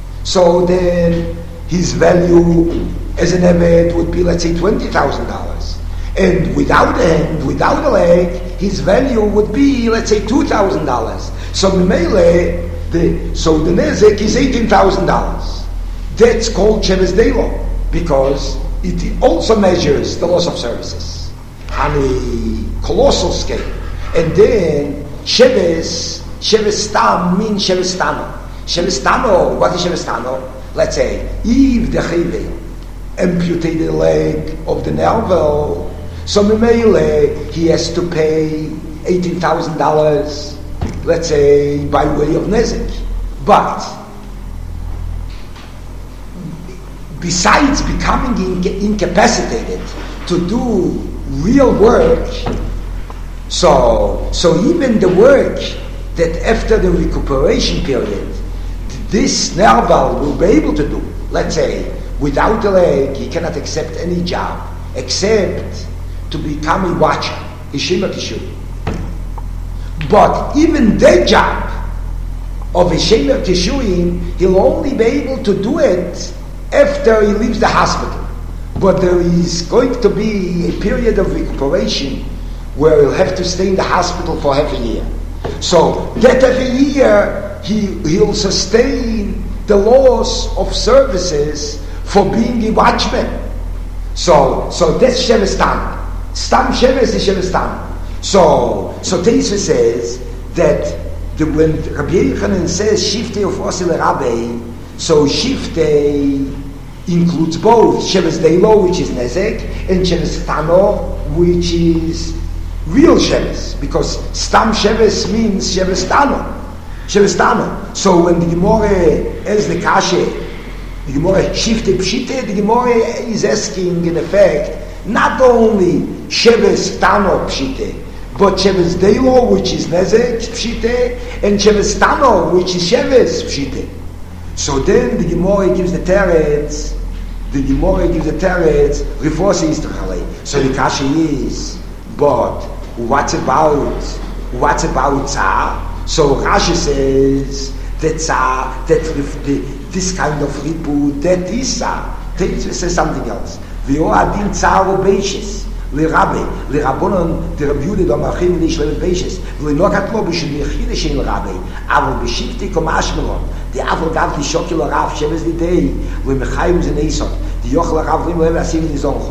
So then his value as an Eved would be, let's say, twenty thousand dollars. And without the hand, without the leg, his value would be, let's say, two thousand dollars. So Mimele, the so the Nezek is eighteen thousand dollars. That's called Sheves Delo, because it also measures the loss of services on a colossal scale. And then Sheves, Sheves Stam means Sheves Stano. Sheves Stano, what is Sheves Stano? Let's say, if the Chayve amputated the leg of the Nervel, so Mimele, he has to pay eighteen thousand dollars, let's say, by way of Nezek. But besides becoming inca- incapacitated to do real work, so so even the work that after the recuperation period, this Nerval will be able to do, let's say, without the leg, he cannot accept any job except to become a watcher, a Shema Kishu. But even that job of a Shema Kishuim, he'll only be able to do it after he leaves the hospital. But there is going to be a period of recuperation where he'll have to stay in the hospital for half a year. So that half a year, he, he'll sustain the loss of services for being a watchman. So, so that's Sheves Stam. Stam Sheves is Sheves Stam. So, so Tosfos says that the, when Rabbi Yochanan says Shifte of Osil Rabbi, so Shifte includes both Sheves Delo, which is Nezek, and Sheves Stano, which is real Sheves, because Stam Sheves means Sheves Stano. Sheves Stano. So when the Gemara as the Kashe, the Gemara Shifte Pshite, the Gemara is asking in effect not only Sheves Stano Pshite, but Sheves Delo, which is Nezek Pshite, and Sheves Stano, which is Sheves Pshite. So then the Gemara gives the teretz, the Gemara gives the teretz, Rifose Yistrachalei. So the Kasha is, but what's about, what's about Tzar? So Rashi says that Tzar, that the, this kind of ripu, that is Tzar. Tosfos says something else. V'yo adin Tzar o Beishes. לרבי, לרבונון דרביודי דומחים לישלל פיישס, ולנוקת לו בשביל יחיד שאין לרבי, אבל בשיקתי כמשמלון, די אבל גב די שוקי לרב שבס די די, ומחיים זה ניסון, די יוכל לרב לים לב עשים די זונכו,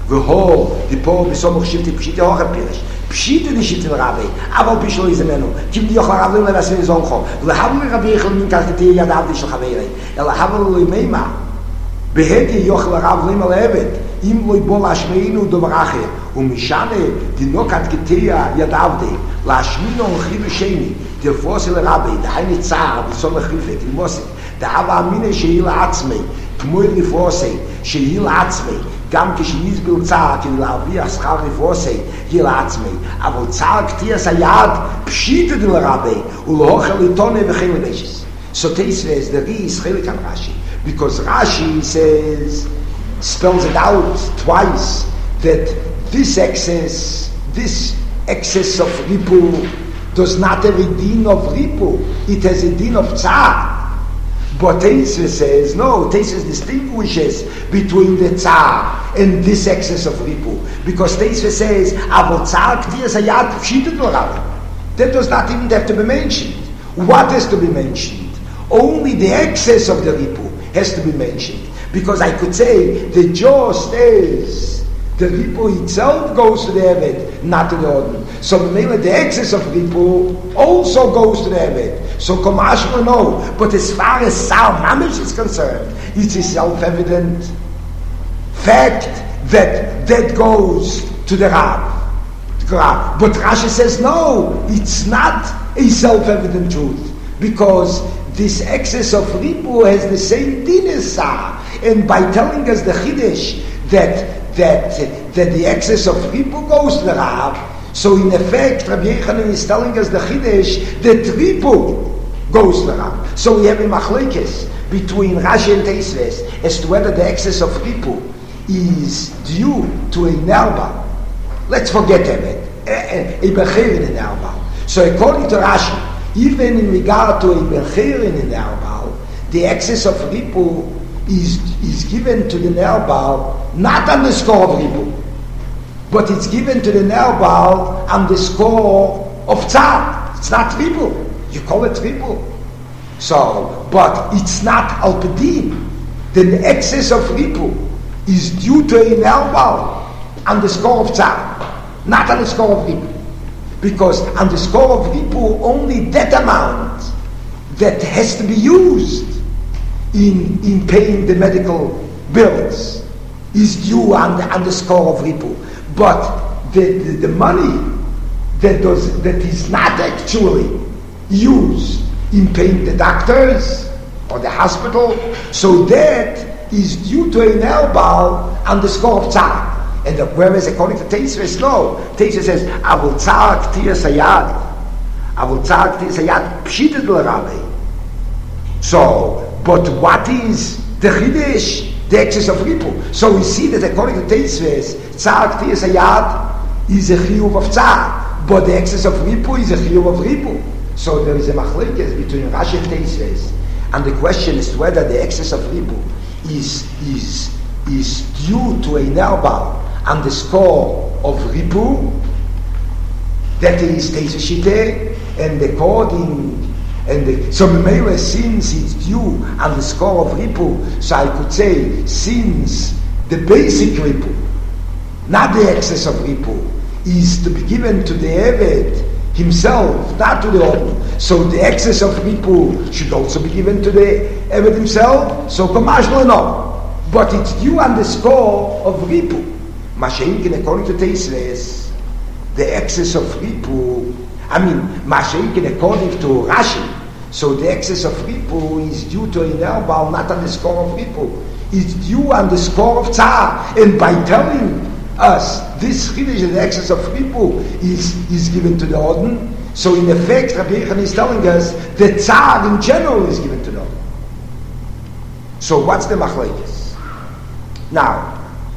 V'ho, the Paul, the Somoch Shifti, Pshiti Hocha Pirish. Pshiti the Shifti Rabbi, Aval Pishlo Izemenu, Kim Yoch Rabbi Levasin Zoncho, Lehavu Rabbi Echel Min Kalketi Yadav Dishel Chaveirei, Elahavu Lemeima, Behedi Yoch Rabbi Lema Levet, Im Loi Bol Ashmeinu Dovarache, Umishane, the Nokat Ketia Yadavde, Lashmino Chilu Sheni, the Fossil Rabbi, the Haini Tzar, the Somach Rifek, the Mosik, the Ava Amine Sheil Atzmei, Tmoil Rifosei, Sheil Atzmei, גם כשיזביל צער כדי להרוויח שכר רפוסי גיל עצמי אבל צער כתיאס היד פשיטה דל רבי ולאוכל עיתונה וחיל לבשס. So Teisves, the Ri is Chelik on Rashi because Rashi says spells it out twice that this excess this excess of ripu does not have a din of ripu, it has a din of tzar. But Teisves says, no, Teisves distinguishes between the tzar and this excess of ripu. Because Teisves says, Avol tzar k'tiyas hayad pshitet l'rav. That does not even have to be mentioned. What has to be mentioned? Only the excess of the ripu has to be mentioned. Because I could say, the jaw stays, the ripu itself goes to the Eved, not to the Odin. So mainly the excess of ripu also goes to the Eved. So Komashma no, but as far as Sar Mamish is concerned, it's a self-evident fact that that goes to the Rab. But Rashi says no, it's not a self-evident truth because this excess of ripu has the same din as Sar, and by telling us the Chiddush that that that the excess of ripu goes to the Rab, so in effect Rabbi Yechanan is telling us the Chiddush that ripu goes to the Rab. So we have a machlekes between Rashi and Teisves as to whether the excess of ripu is due to a nerba. Let's forget it. A becher in a nerba. So according to Rashi, even in regard to a becher in a nerba, the excess of ripu is is given to the nerba not on the score of ripu, but it's given to the nerba on the score of tzar. It's not ripu. You call it ripu. So, but it's not alpedin. The excess of ripu is due to a nerval on the score of tzar, not on the score of ripu. Because on the score of ripu, only that amount that has to be used in, in paying the medical bills is due on the, on the score of ripu. But the, the, the money that does, that is not actually used in paying the doctors or the hospital, so that is due to an elbow on the score of tzar. And the, whereas according to Teisves, no, Teisves says, Avol tzar k'tiyas hayad, Avol tzar k'tiyas hayad pshitet l'rabi. So, but what is the Chiddush? The excess of ripu. So we see that according to Teisves, tzar k'tiyas hayad is a chiyuv of tzar, but the excess of ripu is a chiyuv of ripu. So there is a machlekes between Rashi and Teisves, and the question is whether the excess of ripu is is is due to a nerba on the score of ripu. That is Teisves Shiteh, and according and the, so Memele, since it's due on the score of ripu, so I could say since the basic ripu, not the excess of ripu, is to be given to the Eved himself, not to the Odin. So the excess of ripu should also be given to the Eved himself. So Kamashla no, but it's due on the score of ripu. Masha'inkin, according to Teisves, the excess of ripu, I mean Masha'inkin according to Rashi, so the excess of ripu is due to an erbal, not on the score of ripu. It's due on the score of tzar, and by telling us this chiddush, the excess of ripu is is given to the Odin. So in effect, Rabbi Yechon is telling us that tzar in general is given to the Odin. So what's the machlekes? Now,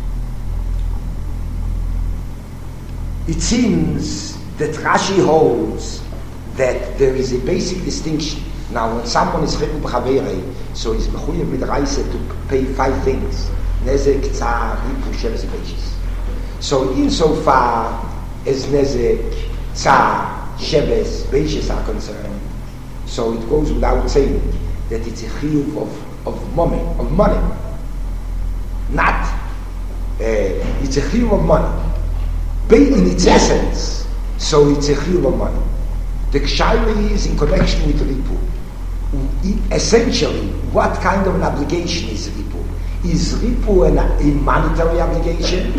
it seems that Rashi holds that there is a basic distinction. Now, when someone is chayv b'chaverei, so he's mechuyev with Raisa to pay five things: nezek, tzar, ripu, sheves, beishis. So insofar as nezek, tzar, sheves, beishis are concerned, so it goes without saying that it's a chiyuv of of money, of money. Not uh, it's it's a chiyuv of money. In its essence, so it's a chiyuv of money. The kshaila is in connection with ripu. Essentially, what kind of an obligation is ripu? Is ripu an, a monetary obligation?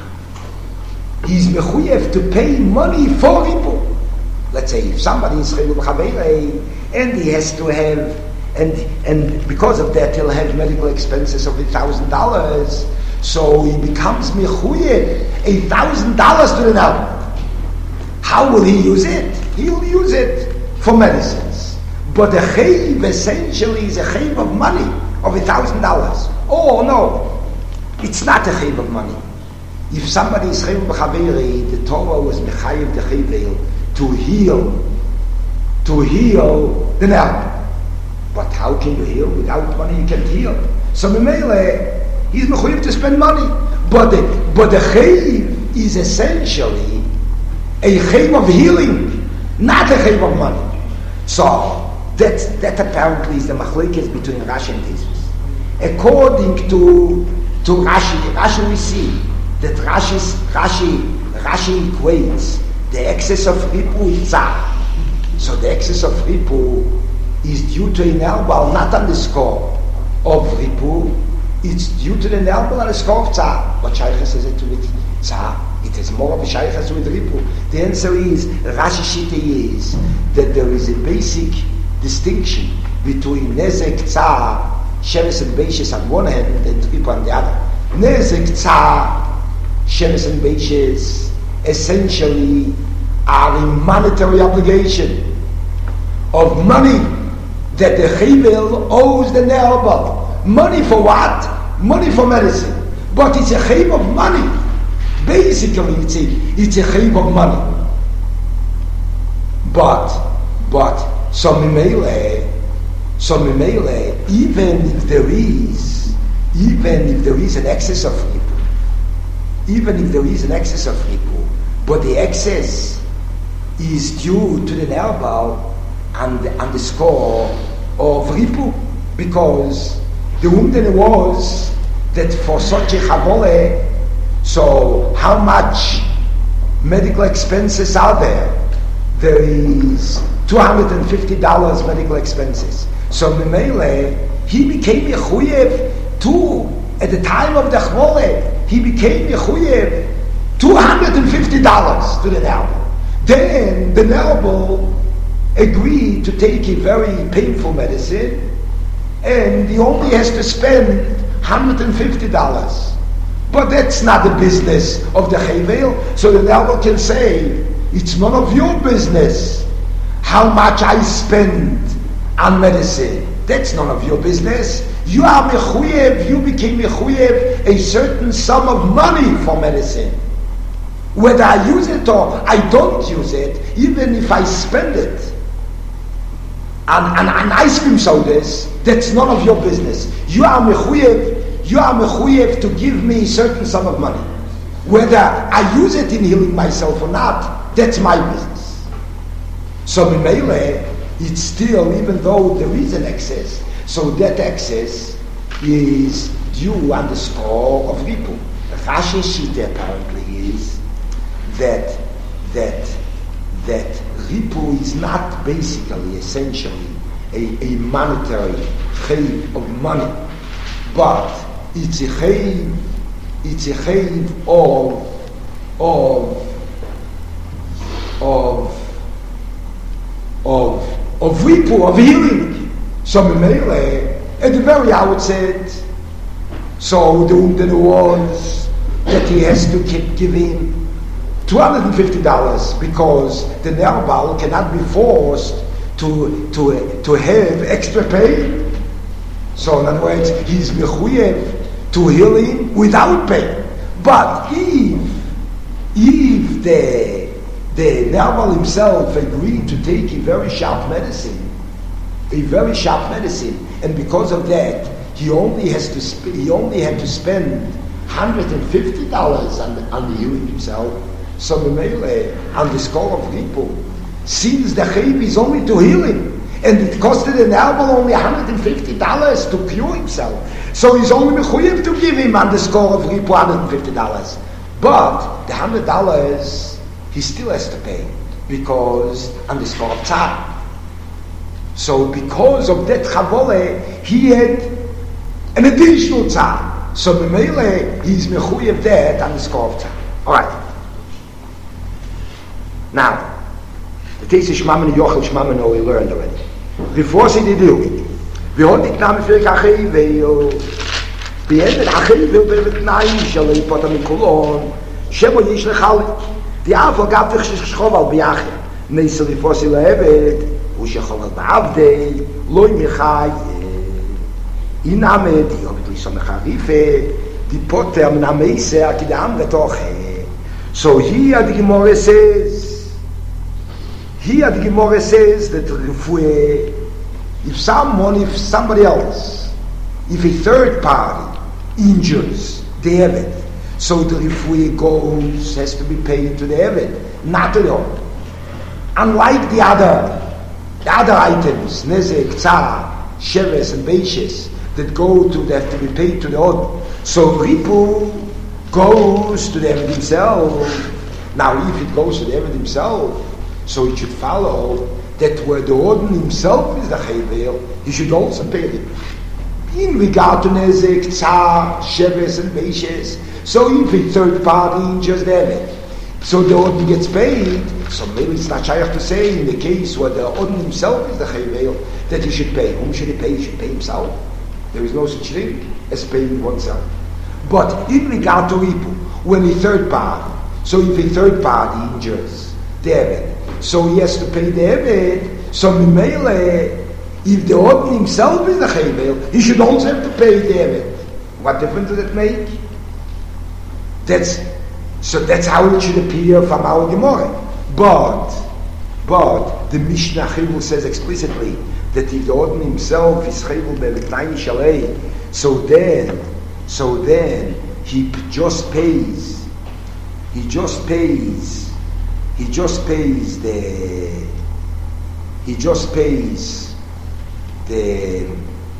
He's mechuyev to pay money for ripu. Let's say if somebody is chayil b'chaveirei and he has to have, and and because of that he'll have medical expenses of a thousand dollars, so he becomes mechuyev a thousand dollars to the now. How will he use it? He'll use it for medicines. But the chayv essentially is a chayv of money of a thousand dollars. Oh no, it's not a chayv of money. If somebody is chayv b'chaveirei, the Torah was mechayev the chayvel to heal, to heal the nerve. But how can you heal without money? You can't heal. So memele, he's mechayev to spend money. But the but the chayv is essentially a chayv of healing, not a chayv of money. So that that apparently is the machlekes between Rashi and Tosfos. According to to Rashi, Rashi we see that Rashi Rashi Rashi equates the excess of ripu with tzar. So the excess of ripu is due to an elbow, not on the score of ripu. It's due to the elbow on the score of tzar. What Shaycha says it to with tzar? It is more of a Shaycha with ripu. The answer is Rashi Shita is that there is a basic distinction between nezek tzar, sheves and beishes on one hand, and ripu on the other. Nezek tzar, sheves and beishes essentially are a monetary obligation of money that the chayvel owes the nerba. Money for what? Money for medicine. But it's a chayv of money. Basically, it's a it's a chayv of money. But but so mimele, so mimele, even if there is even if there is an excess of ripu, even if there is an excess of ripu, but the excess is due to the nerval and, and the score of ripu, because the umdene was that for such a chavole, so how much medical expenses are there? There is two hundred fifty dollars medical expenses. So memele, he became mechuyev to, at the time of the chavole, he became mechuyev two hundred fifty dollars to the Nerbo. Then the Nerbo agreed to take a very painful medicine, and he only has to spend one hundred fifty dollars. But that's not the business of the Chayvel, so the Nerbo can say, it's none of your business how much I spend on medicine. That's none of your business. You are mechuyev, you became mechuyev a certain sum of money for medicine. Whether I use it or I don't use it, even if I spend it on, on, on ice cream sodas, that's none of your business. You are mechuyev, you are mechuyev to give me a certain sum of money. Whether I use it in healing myself or not, that's my business. So Mimele, it's still, even though there is an excess, so that excess is due on the score of ripu. The Rashi Shita apparently is that that that ripu is not basically, essentially, a, a monetary chayv of money, but it's a chayv, it's a chayv of of of of of ripu, of healing. So Memele, at the very outset, so the Umden was that he has to keep giving two hundred fifty dollars because the Nerbal cannot be forced to to to have extra pay. So in other words, he's mechuyev to heal him without pay. But if if the the Nerbal himself agreed to take a very sharp medicine, a very sharp medicine, and because of that, he only has to sp- he only had to spend one hundred fifty dollars on the, on the healing himself. So Memele, on the score of ripu, since the chayv is only to heal him, and it costed an Nerbal only one hundred fifty dollars to cure himself, so he's only mechuyev to give him on the score of ripu one hundred fifty dollars. But the hundred dollars he still has to pay because on the score of tzar. So because of that chavole, he had an additional tzar. So Memele, he's mechuyev that on the score of tzar. All right. Now, the Teis Shmamen Yochel Shmamen we learned already. Before she did do, we hold it now for Kachi Veil. The end of Kachi Veil with nine shall he put on the colon. Shemo Yish Lechal. The Alpha gab dich Shchov al Biachim. Neisel before she levet. Ushachov al Ba'avdei. Loi Michai. Iname, die Obit Lisa Mecharife. Die Potter am Nameise, aki de Amre Toche. So here the Gemara says, here the Gemara says that if we, if someone, if somebody else, if a third party injures the Eved, so the Rifui goes, has to be paid to the Eved, not to the owner. Unlike the other, the other items, Nezek, Tzara, Sheves and Beishes, that go to, that have to be paid to the owner. So Ripu goes to the Eved himself. Now if it goes to the Eved himself, so it should follow that where the Odin himself is the Chayvel, he should also pay it. In regard to Nezek, Tzar, Sheves and Beishes, so if a third party injures the Eved, so the Odin gets paid, so maybe it's not shaykh to say in the case where the Odin himself is the Chayvel, that he should pay. Whom should he pay? He should pay himself. There is no such thing as paying oneself. But in regard to Ripu, when a third party, so if a third party injures the Eved, so he has to pay the Eved, so Mimele, if the Odin himself is the Chayvel, he should also have to pay the Eved. What difference does it make? That's, so that's how it should appear from our Gemara. But, but, the Mishnah Chayvel says explicitly, that if the Odin himself is Chayvel Bevetnai Shalei, so then, so then, he just pays, he just pays, he just pays the, he just pays the,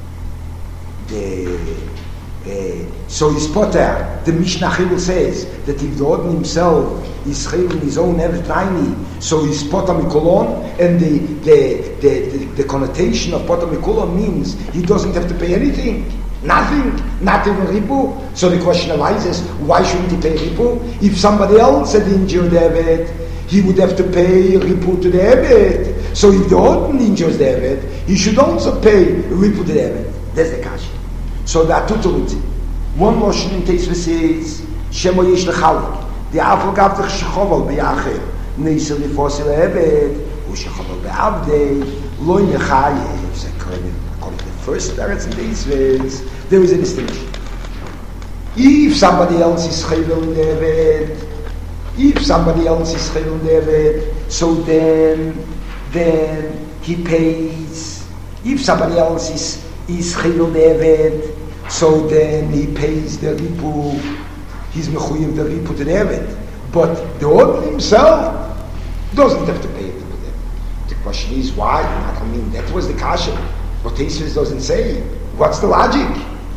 the, uh, so his potter, the Mishnah Chayvel says, that if the Odin himself is Chayvel his own Bevetnai, so his potter Mikolon, and the, the, the, the, the connotation of potter Mikolon means he doesn't have to pay anything. Nothing, not even Ripu. So the question arises, why shouldn't he pay Ripu? If somebody else had injured the Eved, he would have to pay Ripu to the Eved. So if the Odin injures the Eved, he should also pay Ripu to the Eved. That's the Kashi. So there are two Turutzim. One motion in Teisva says, Shemo Yish Lechalik. The Afal gab dich Shechov al B'yachir. Neisel Yifosi Le'eved. U'Shechov al Be'avdei. Lo Yechayev. So according to the first Teretz and Teisvahs, there is a distinction. If somebody else is Chayvel in the Eved, if somebody else is Chayvel in the Eved, so then, then he pays. If somebody else is is Chayvel the Eved, so then he pays the Ripu, he's Mechuyev the Ripu to the Eved. But the Odin himself doesn't have to pay it to them. The question is why? I mean, that was the Kasha. But Teisvahs doesn't say. What's the logic?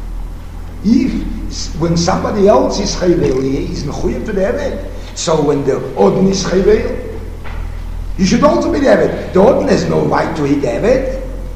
If, when somebody else is Chayvel, he's Mechuyev to the Eved. So when the Odin is Chayvel, he should also be the Eved. The Odin has no right to hit the Eved.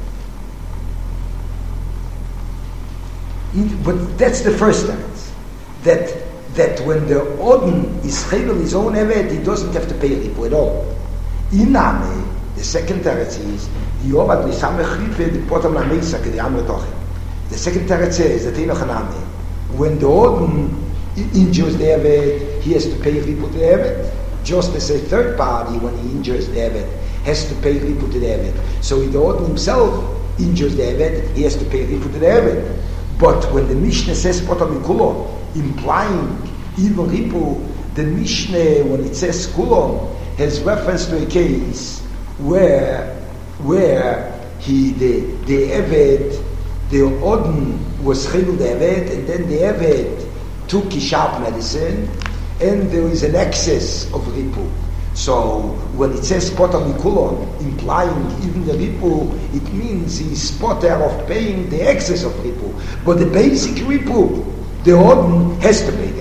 But that's the first teretz. That that when the Odin is Chayvel his own Eved, he doesn't have to pay Ripu at all. Iname, the second teretz is the Yovad Lisamech Ripe the Potam Nameisa Kedi Amre Toche. The second teretz says that Enoch when the Odin injures the Eved, he has to pay Ripu to the Eved. Just as a third party, when he injures the Eved, has to pay Ripu to the Eved. So if the Odin himself injures the Eved, he has to pay Ripu to the Eved. But when the Mishnah says Potam Mikulon, implying even Ripu, the Mishnah, when it says Kulon, has reference to a case where where he the the Eved, the Odin was Chayvel the Eved, and then the Eved took his sharp medicine, and there is an excess of Ripu. So when it says Potam Mikulon, implying even the Ripu, it means he's potter of paying the excess of Ripu. But the basic Ripu, the Odin has to pay that.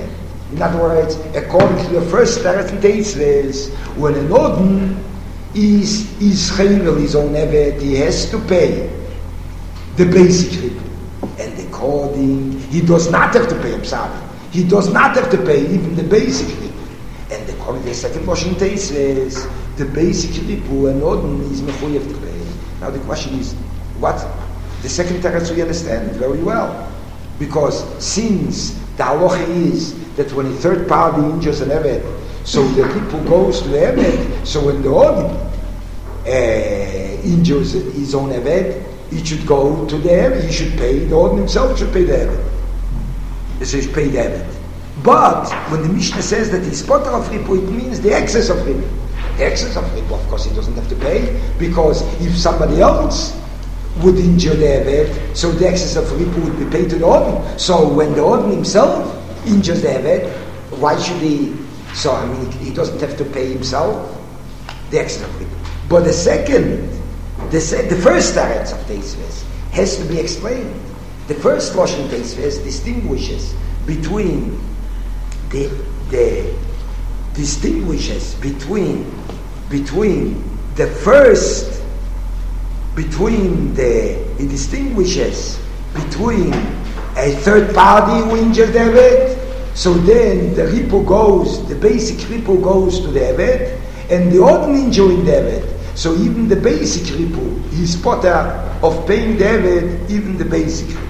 In other words, according to the first Teretz and Teitzves, when an Odin is is chayvel his own evet, he has to pay the basic ripple. And according, he does not have to pay himself. He does not have to pay even the basic ripple. And according to the second Lashon Teitzves, the basic ripple and Odin is mechuyev to pay. Now the question is, what? The second Teretz we understand very well. Because since the halacha is that when a third party injures an evet, so the people goes to the evet, so when the Odin uh, injures his own evet, he should go to the evet, he should pay, the Odin himself should pay the evet. He says pay the evet. But when the Mishnah says that he's potter of ripu, it means the excess of ripu. The excess of ripu, of course, he doesn't have to pay, because if somebody else would injure the evet, so the excess of ripu would be paid to the Odin. So when the Odin himself injures the evet, why should he? So I mean, he doesn't have to pay himself the excess of ripu. But the second, the, se- the first teretz of Teitzves has to be explained. The first Lashon Teitzves distinguishes between the the distinguishes between between the first. Between the, it distinguishes between a third party who injured the evet, so then the ripu goes, the basic ripu goes to the evet, and the Odin injuring the evet. So even the basic ripu, he's potter of paying the evet, even the basic ripu.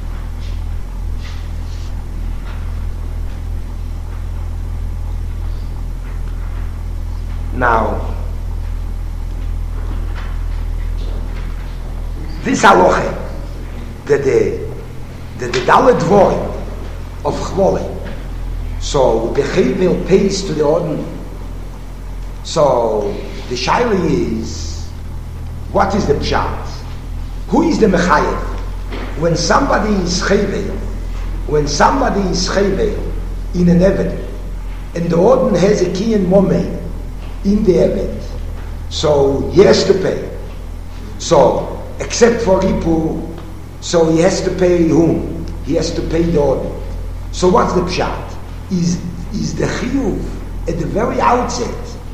Now, this halacha, that the the the dalet dvorim of chvole, so the chayvel pays to the Odin. So the shaila is, what is the pshat? Who is the mechayev? When somebody is chayvel, when somebody is chayvel in an evet, and the Odin has a key and momei in the evet, so he has to pay. So except for ripu, so he has to pay whom? He has to pay the Odin. So what's the pshat? Is is the chiyuv at the very outset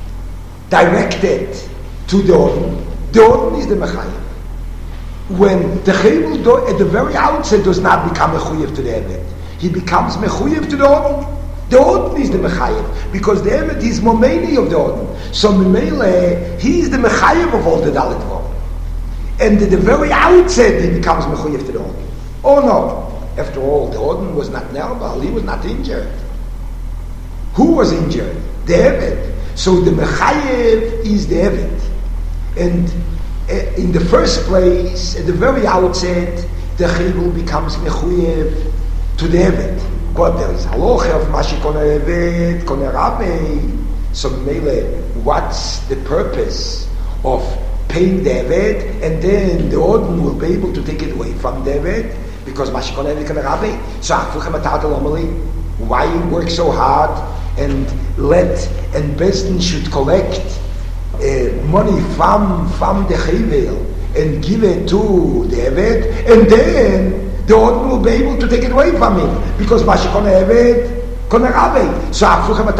directed to the Odin? The Odin is the mechayev. When the chiyuv at the very outset does not become mechuyev to the evet, he becomes mechuyev to the Odin. The Odin is the mechayev, because the evet is momeni of the Odin. So memele, he is the mechayev of all the dalet dvorim. And at the very outset, he becomes mechuyev to the Odin. Oh no! After all, the Odin was not nerbal; he was not injured. Who was injured? The evet. So the mechayev is the evet. And uh, in the first place, at the very outset, the chayvul becomes mechuyev to the evet. But there is halacha of mashi kona evet, kona rabbe. So mele, what's the purpose of paying the evet, and then the Odin will be able to take it away from the evet, because Mashikon evet kona rabbe. So why work so hard and let, and Besdin should collect uh, money from from the chayvel and give it to the evet, and then the Odin will be able to take it away from him, because Mashikon evet kona rabbe. So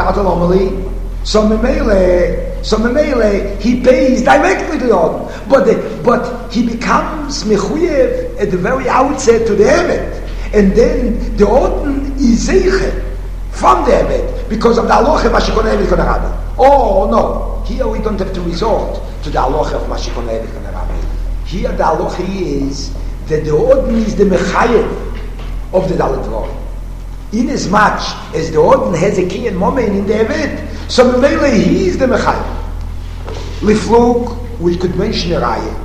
so memele, so memele, he pays directly to the Odin, but the, but he becomes mechuyev at the very outset to the evet, and then the Odin is zeiche from the evet because of the halacha of Mashikon evet kona rabbe. Oh no, here we don't have to resort to the halacha of Mashikon evet kona rabbe. Here the halacha is that the Odin is the mechayev of the dalet dvorim. Inasmuch as the Odin has a key and moment in the evet, so memele he is the mechayev. Liflug, we could mention a raya.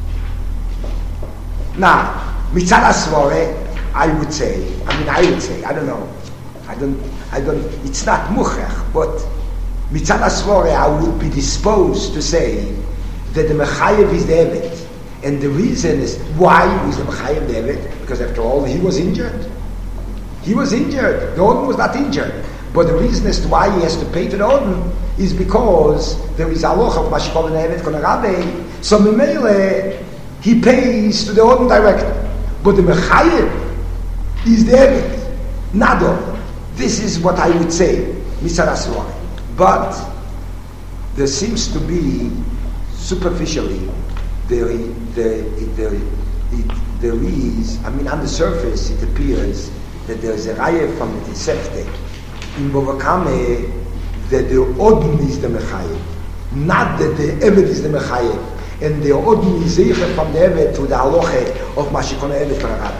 Now, mitzad asvore, I would say, I mean, I would say, I don't know, I don't, I don't, it's not muchach, but mitzad asvore, I would be disposed to say that the mechayev is the evet. And the reason is, why is the mechayev the evet? Because after all, he was injured. He was injured. The Odin was not injured. But the reason as to why he has to pay to the Odin is because there is a halacha of Mashikol and Evet Kona Rabbe. So memele, he pays to the Odin directly. But the mechayev is the Evet, not the Odin. This is what I would say, Misar Aswari. But there seems to be, superficially, there, there, there, it, there is, I mean, on the surface, it appears that there is a raya from the Tisefte in Bovakame that the Odin is the Mechayev, not that the Eved is the Mechayev, and the Odin is Zeicher from the Eved to the Aloche of Mashikona Eved for Arab.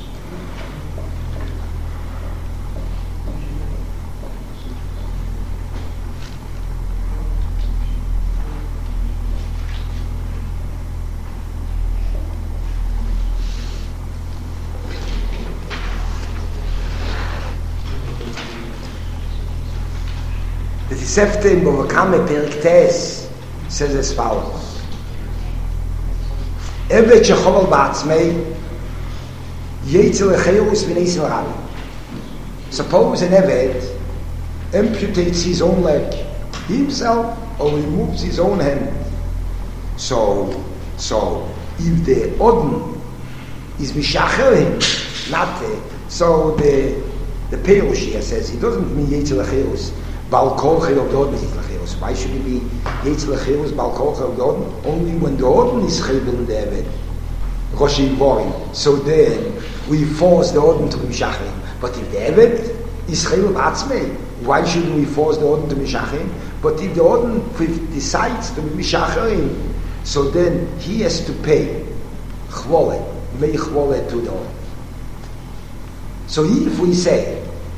The Tisefte in Bovakame Perik Tes says as follows: Evet shechoval ba'atzmei yetzel lecheirus v'neisel rabi. Suppose an Evet amputates his own leg himself or removes his own hand. So, so if the Odin is mishacher him, not the, so the the Perush here says he doesn't mean yetzel lecheirus. Bal kolche of the Odin is lecheirus. Why should it be yetzel lecheirus bal kolche of the Odin? Only when the Odin is chayvel in the Eved. Roshi Borim. So then we force the Odin to be mishachim. But if the Eved is chayvel b'atzmei, why shouldn't we force the Odin to be mishachim? But if the Odin decides to be mishachim, so then he has to pay chvole, mei chvole to the Odin. So if we say,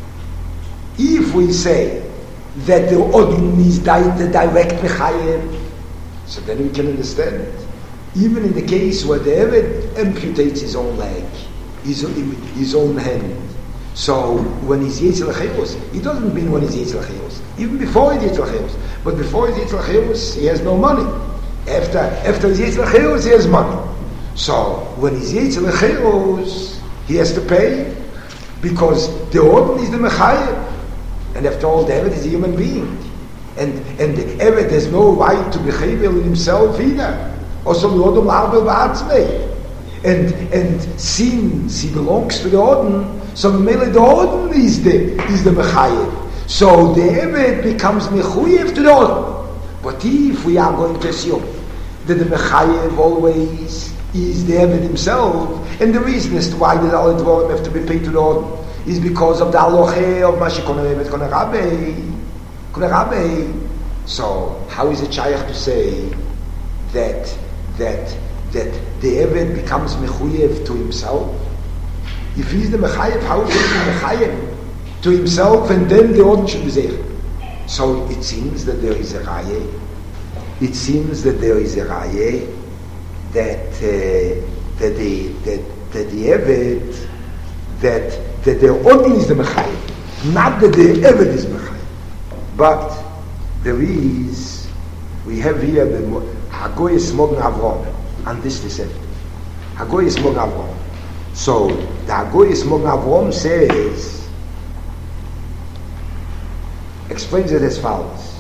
if we say that the Odin is the direct Mechayev, so then we can understand it. Even in the case where the Eved amputates his own leg, his, his own hand. So when he's Yetzel Lecheirus, he doesn't mean when he's Yetzel Lecheirus. Even before he's Yetzel Lecheirus. But before he's Yetzel Lecheirus, he has no money. After, after he's Yetzel Lecheirus, he has money. So when he's Yetzel Lecheirus, he has to pay because the Odin is the Mechayev. And after all, the Eved is a human being. And and the Eved has no right to behave in himself either. Also, the Odin arbel ba'atzmei. And and since he belongs to the Odin, so maybe the Odin is the is the Mechayev. So the Eved becomes Mechuyev to the Odin. But if we are going to assume that the Mechayev always is the Eved himself, and the reason as to why the Dalet Dvorim have to be paid to the Odin is because of the aloche of Mashikona Eved Kona Rabbe. Kona Rabbe. So how is it shaykh to say that that that the Eved becomes mechuyev to himself? If he's the mechayev, how is he mechayev to himself, and then the Odin should be there? So it seems that there is a raye. It seems that there is a raye that uh, that the that that the Eved that that the Odin is the Mechayev, not that the Eved is Mechayev. But there is, we have here the Hagoyes Mogen Avrom, and this is it. Hagoyes Mogen Avrom. So the Hagoyes Mogen Avrom says, explains it as follows: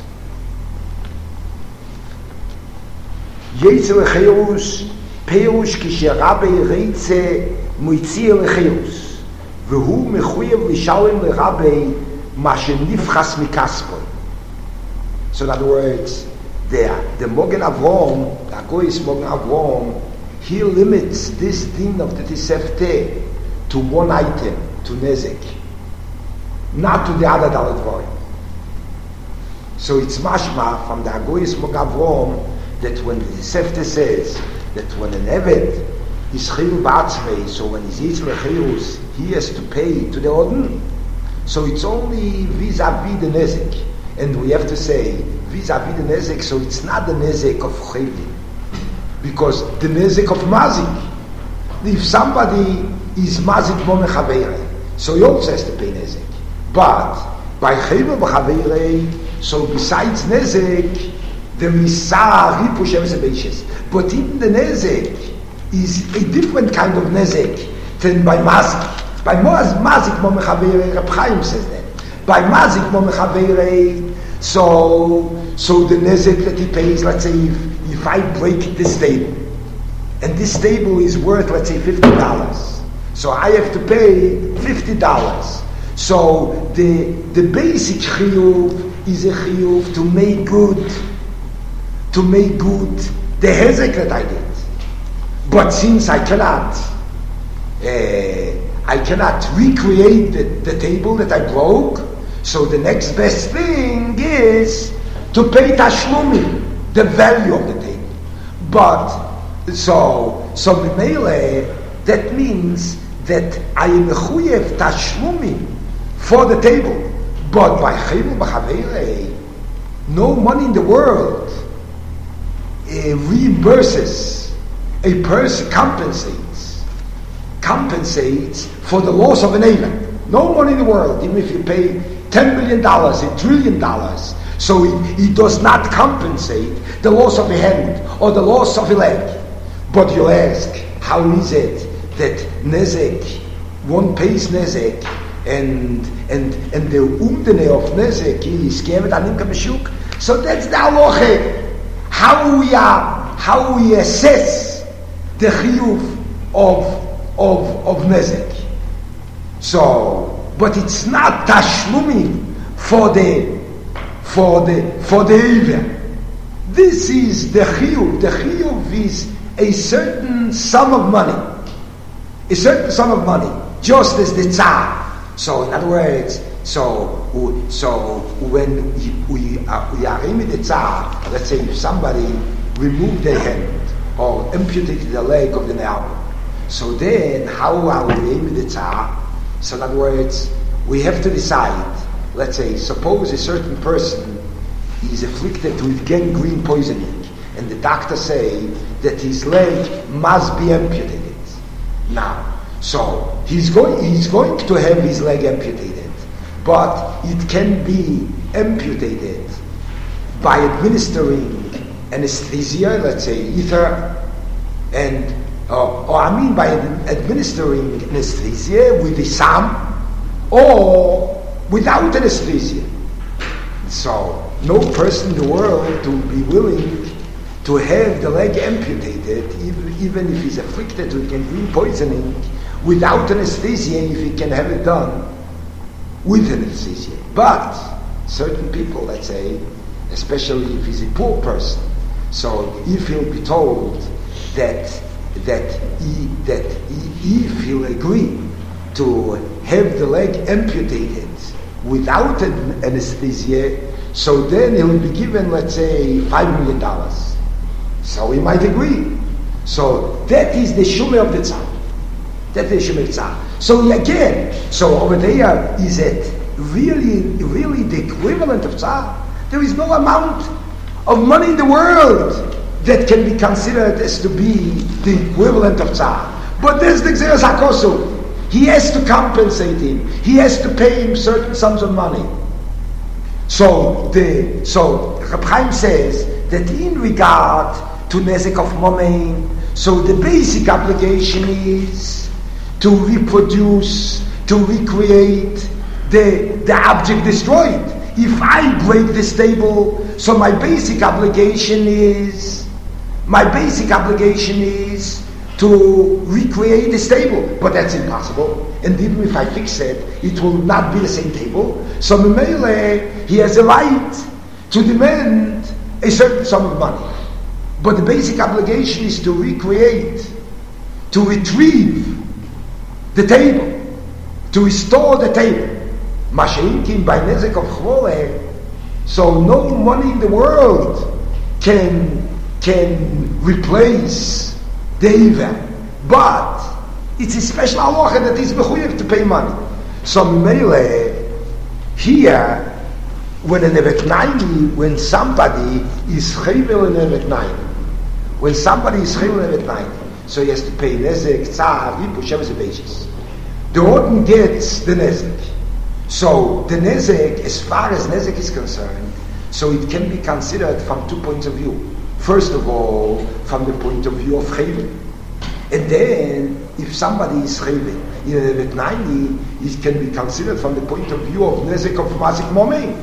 Yetzel Lecheirus Perush Kisherabbe Reitze Moitzir Lecheirus. והוא מחויב לשלם לרבי מה שנפחס מכספו. So in other words, the, the Mogen Avrom, the Hagoyes Mogen Avrom, he limits this thing of the Tisefte to one item, to Nezek, not to the other Dalet Dvorim. So it's mashma from the Hagoyes Mogen Avrom that when the Tisefte says that when an Eved is chayil ba'atzmei, so when he's Yetzel Lecheirus, he has to pay to the Odin. So it's only vis-a-vis the Nezek. And we have to say, vis-a-vis the Nezek, so it's not the Nezek of Chayvin. Because the Nezek of Mazik, if somebody is Mazik bo mechaveirei, so he also has to pay Nezek. But by Chayvin b'chaveirei, so besides Nezek, there is Sa'ar Ripush Emes Beishes. But even the Nezek is a different kind of Nezek than by Mazik. By Mazik mo mechaveirei, Reb Chaim says that. By Mazik mo mechaveirei, so so the Nezek that he pays, let's say if, if I break this table, and this table is worth, let's say, fifty dollars, so I have to pay fifty dollars. So the the basic chiyuv is a chiyuv to make good, to make good the hezek that I did. But since I cannot, uh, I cannot recreate the, the table that I broke, so the next best thing is to pay tashlumi, the value of the table. But so so b'meile, that means that I am mechuyev tashlumi for the table, but by chayvu b'chaveirei, no money in the world uh, reimburses a person, compensates, compensates for the loss of an event. No money in the world, even if you pay ten billion dollars, a trillion dollars, so it, it does not compensate the loss of a hand or the loss of a leg. But you ask, how is it that nezek, one pays nezek, and and and the umdene of nezek is given an imka. So that's the halacha. How we are, how we assess the chiyuv of of of nezek. So, but it's not tashlumim for the for the for the event. This is the chiyuv. The chiyuv is a certain sum of money, a certain sum of money, just as the tzar. So, in other words, so so when we are we are in the tzar, let's say if somebody removed their hand or amputated the leg of the nail, so then how are we in the tzar? So, in other words, we have to decide. Let's say, suppose a certain person is afflicted with gangrene poisoning, and the doctor say that his leg must be amputated. Now, so he's going he's going to have his leg amputated, but it can be amputated by administering anesthesia, let's say ether, and uh, or I mean by administering anesthesia with the sam, or without anesthesia. So no person in the world will be willing to have the leg amputated, even, even if he's afflicted with gangrene poisoning, without anesthesia, if he can have it done with anesthesia. But certain people, let's say, especially if he's a poor person, so if he'll be told that that he, that he, if he'll agree to have the leg amputated without an anesthesia, so then he'll be given, let's say, five million dollars. So he might agree. So that is the shume of the tzar. That is the shume of the tzar. So again, so over there, is it really, really the equivalent of tzar? There is no amount of money in the world that can be considered as to be the equivalent of tzar. But there's the gzeras hakosu. He has to compensate him. He has to pay him certain sums of money. So the so Reb Chaim says that in regard to nezek of momein, so the basic obligation is to reproduce, to recreate the the object destroyed. If I break this table, so my basic obligation is my basic obligation is to recreate this table, but that's impossible. And even if I fix it, it will not be the same table. So Memele, he has a right to demand a certain sum of money. But the basic obligation is to recreate, to retrieve the table, to restore the table. Masha'inkin by nezek of chvole, so no money in the world can can replace the event. But it's a special halacha that is mechuyev to pay money. So Mele, here, when an evet naini, when somebody is chayvel in evet naini, when somebody is chayvel in evet naini, so he has to pay nezek, tzar, ripu, sheves, beishis. The Orden gets the nezek. So the nezek, as far as nezek is concerned, so it can be considered from two points of view. First of all, from the point of view of chayvel. And then, if somebody is chayvel in an evet naini, it can be considered from the point of view of nezek of mazik momein.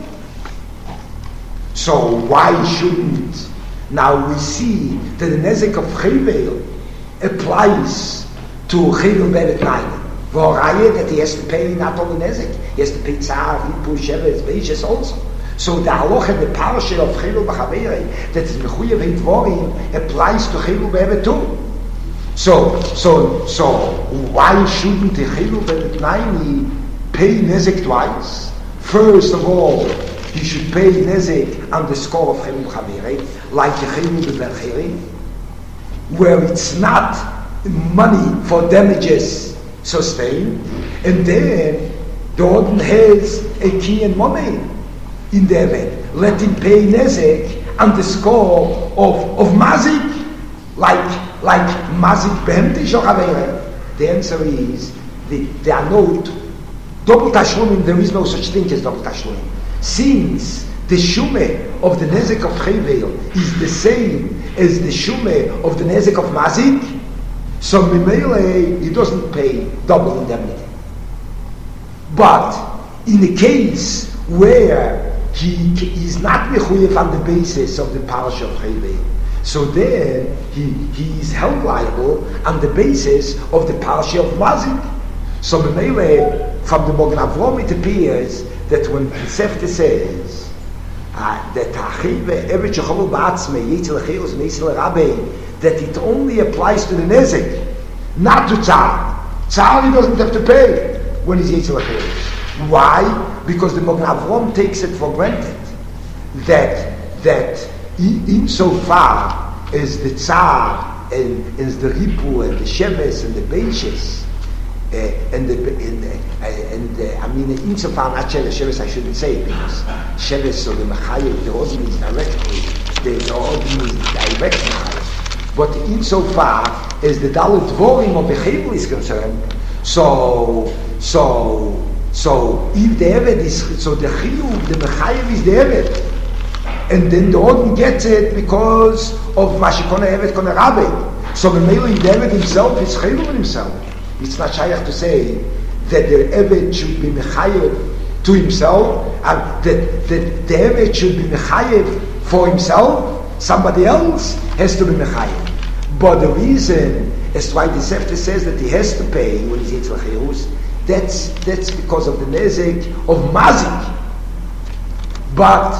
So why shouldn't? Now we see that the nezek of chayvel applies to chayvel be'evet naini. Voraya that he has to pay not only Nezek, he has to pay Tzar, Ripu, Sheves, Beishes also. So the halacha, the parasha of Chilul B'Chaverei, that is Mechuyev Hidvorim, applies to Chilul B'Evet too. So, so, so, why shouldn't the Chilul B'Etnaini pay Nezek twice? First of all, he should pay Nezek on the score of Chilul B'Chaverei, like the Chilul B'Echeri, where it's not money for damages sustained, and then the Odin has a key and money in the event. Let him pay Nezek on the score of, of Mazik, like like Mazik Behemtish or Chavere. The answer is that there are no double Tashlumim, there is no such thing as double Tashlumim. Since the Shume of the Nezek of Chevel is the same as the Shume of the Nezek of Mazik, so Mimele, he doesn't pay double indemnity. But in a case where he is not mechuyev on the basis of the parasha of Chevel, so then he, he is held liable on the basis of the parasha of Mazik. So Mimele, from the Mogen Avrom, it appears that when the Sefta says uh, that that it only applies to the Nezek, not to Tzar. Tzar he doesn't have to pay when he's Yetzel HaChilus. Why? Because the Mogen Avrom takes it for granted that that insofar as the Tzar and as the Ripu and the Sheves and the Beishes uh, and the and, uh, and uh, I mean insofar not Sheves, Sheves I shouldn't say because Sheves or the Mechayev, the Odin is directly the, the Odin is direct Mechayev. But insofar as the Dalet Dvorim of the Chevel is concerned, so so so if the Eved is so the Chiyuv, the Mechayev is the Eved, and then the Odin gets it because of Mashikona Eved Kona Rabbe. So the Mele the Eved himself is Chevel himself. It's not shaykh to say that the Eved should be Mechayev to himself, and that, that the Eved should be Mechayev for himself. Somebody else has to be Mechayev. But the reason as to why the Sefta says that he has to pay when he's Yetzel HaChilus, that's that's because of the Nezek of Mazik. But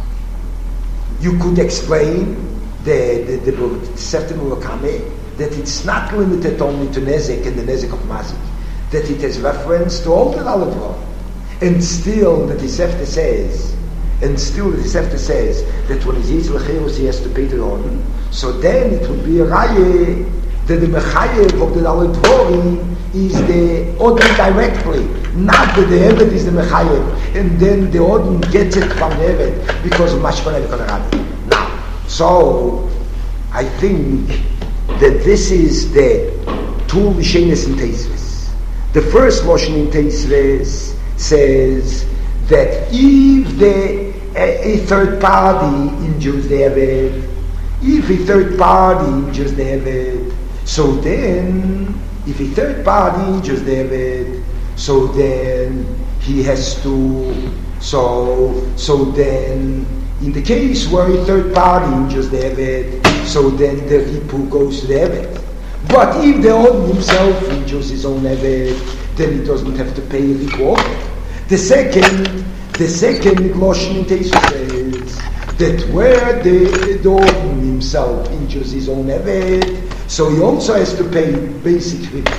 you could explain the the, the, the Sefta Mulakame that it's not limited only to Nezek and the Nezek of Mazik, that it has reference to all the Dalet. And still the Sefta says And still the Sefta says that when he's Yetzel HaChilus he has to pay the Odin. So then it would be a Raye that the Mechayev of the Dalet Dvorim is the Odin directly, not that the Eved is the Mechayev, and then the Odin gets it from the Eved because of Mashkon Eved Konarabbi. Now, so I think that this is the two Lishenes in Teisves. The first Loshen in Teisves says that if the, a, a third party injures the Eved, if a third party injures the Eved, so then, if a third party injures the Eved, so then he has to, so, so then, in the case where a third party injures the Eved, so then the Ripu goes to the Eved. But if the Odin himself injures his own Eved, then he doesn't have to pay Ripu. The second, the second Loshen in Teisves says that where the, the Odin himself injures his own Eved, so he also has to pay basic Ripu.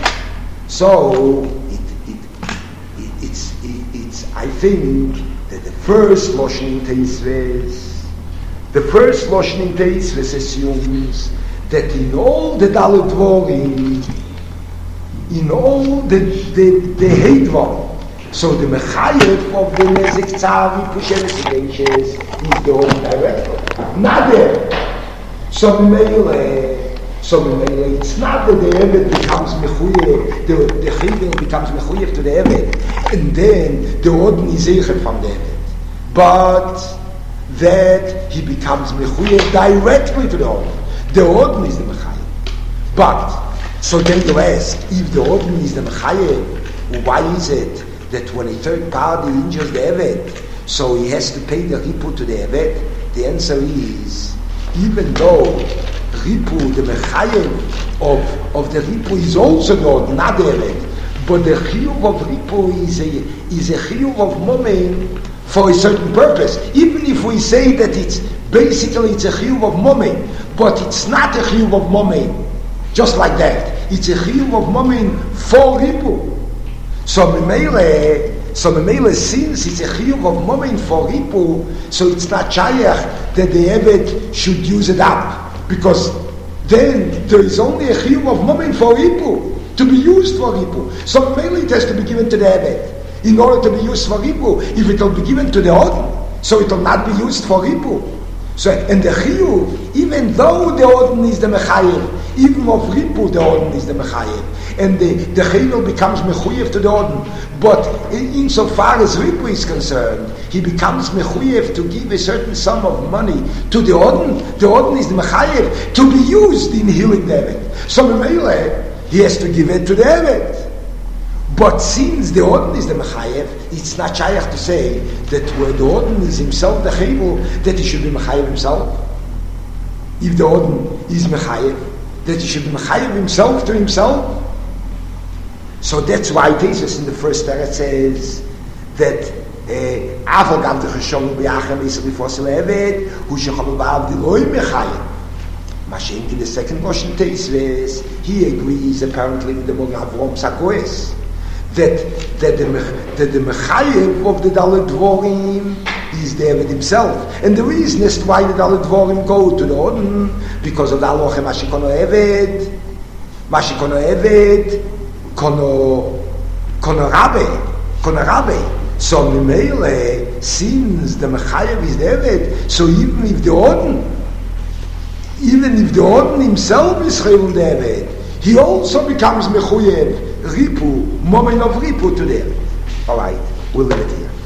So it, it, it, it's, it, it's, I think that the first Loshen in Teisves, the first Loshen in Teisves assumes that in all the Dalet Dvorim, in all the the, the Heidvar, so the Mechayev of the Nezek Tzar Vipusheves Beishes is the Odin director, not there. So Mele, so Mele, it's not that the Eved becomes Mechuyev, the the Chiyuv becomes Mechuyev to the Eved, and then the Odin is Eichet from the Eved, but that he becomes Mechuyev directly to the Odin. The Odin is the Mechayev. But, so then you ask, if the Odin is the Mechayev, why is it that when a third party injures the Eved, so he has to pay the Ripu to the Eved? The answer is, even though Ripu, the Mechayev of, of the Ripu is also the Odin, not the Eved, But the chiyuv of ripu is a is a chiyuv of momen for a certain purpose. Even if we say that it's basically it's a chiyuv of momen, but it's not a chiyuv of momen, just like that. It's a chiyuv of momen for ripu. So memele, so memele, since it's a chiyuv of momen for ripu, so it's not shayach that the eved should use it up, because then there is only a chiyuv of momen for ripu, to be used for ripu. So mainly it has to be given to the eved in order to be used for ripu. If it will be given to the odin, so it will not be used for ripu. So, and the chiyuv, even though the odin is the mechayev, even of ripu the odin is the mechayev, and the the chiyuv becomes mechuyev to the odin, but in, insofar as ripu is concerned, he becomes mechuyev to give a certain sum of money to the odin. The odin is the mechayev to be used in healing the eved. So memele, he has to give it to the eved. But since the odin is the mechayev, it's not shayach to say that where the odin is himself the chayvul, that he should be mechayev himself. If the odin is mechayev, that he should be mechayev himself to himself. So that's why Tesis in the first teretz says that aval gav the cheshom b'yachem isel before seved hu shechol b'av diloi mechayev. Mashenk in the second portion Tesis, he agrees apparently with the Mogen Avrom Sakoes that that the that the mechayev of the Dalet Dvorim is there with himself, and the reason is why the Dalet Dvorim go to the odin, because of the aloche mashikono eved, mashikono eved, kono kono rabbe, kono rabbe. So memele, since the mechayev is the eved, so even if the odin, even if the odin himself is chayvul the eved, he also becomes mechuyev ripu, moment of ripu to them. All right, we'll leave it here.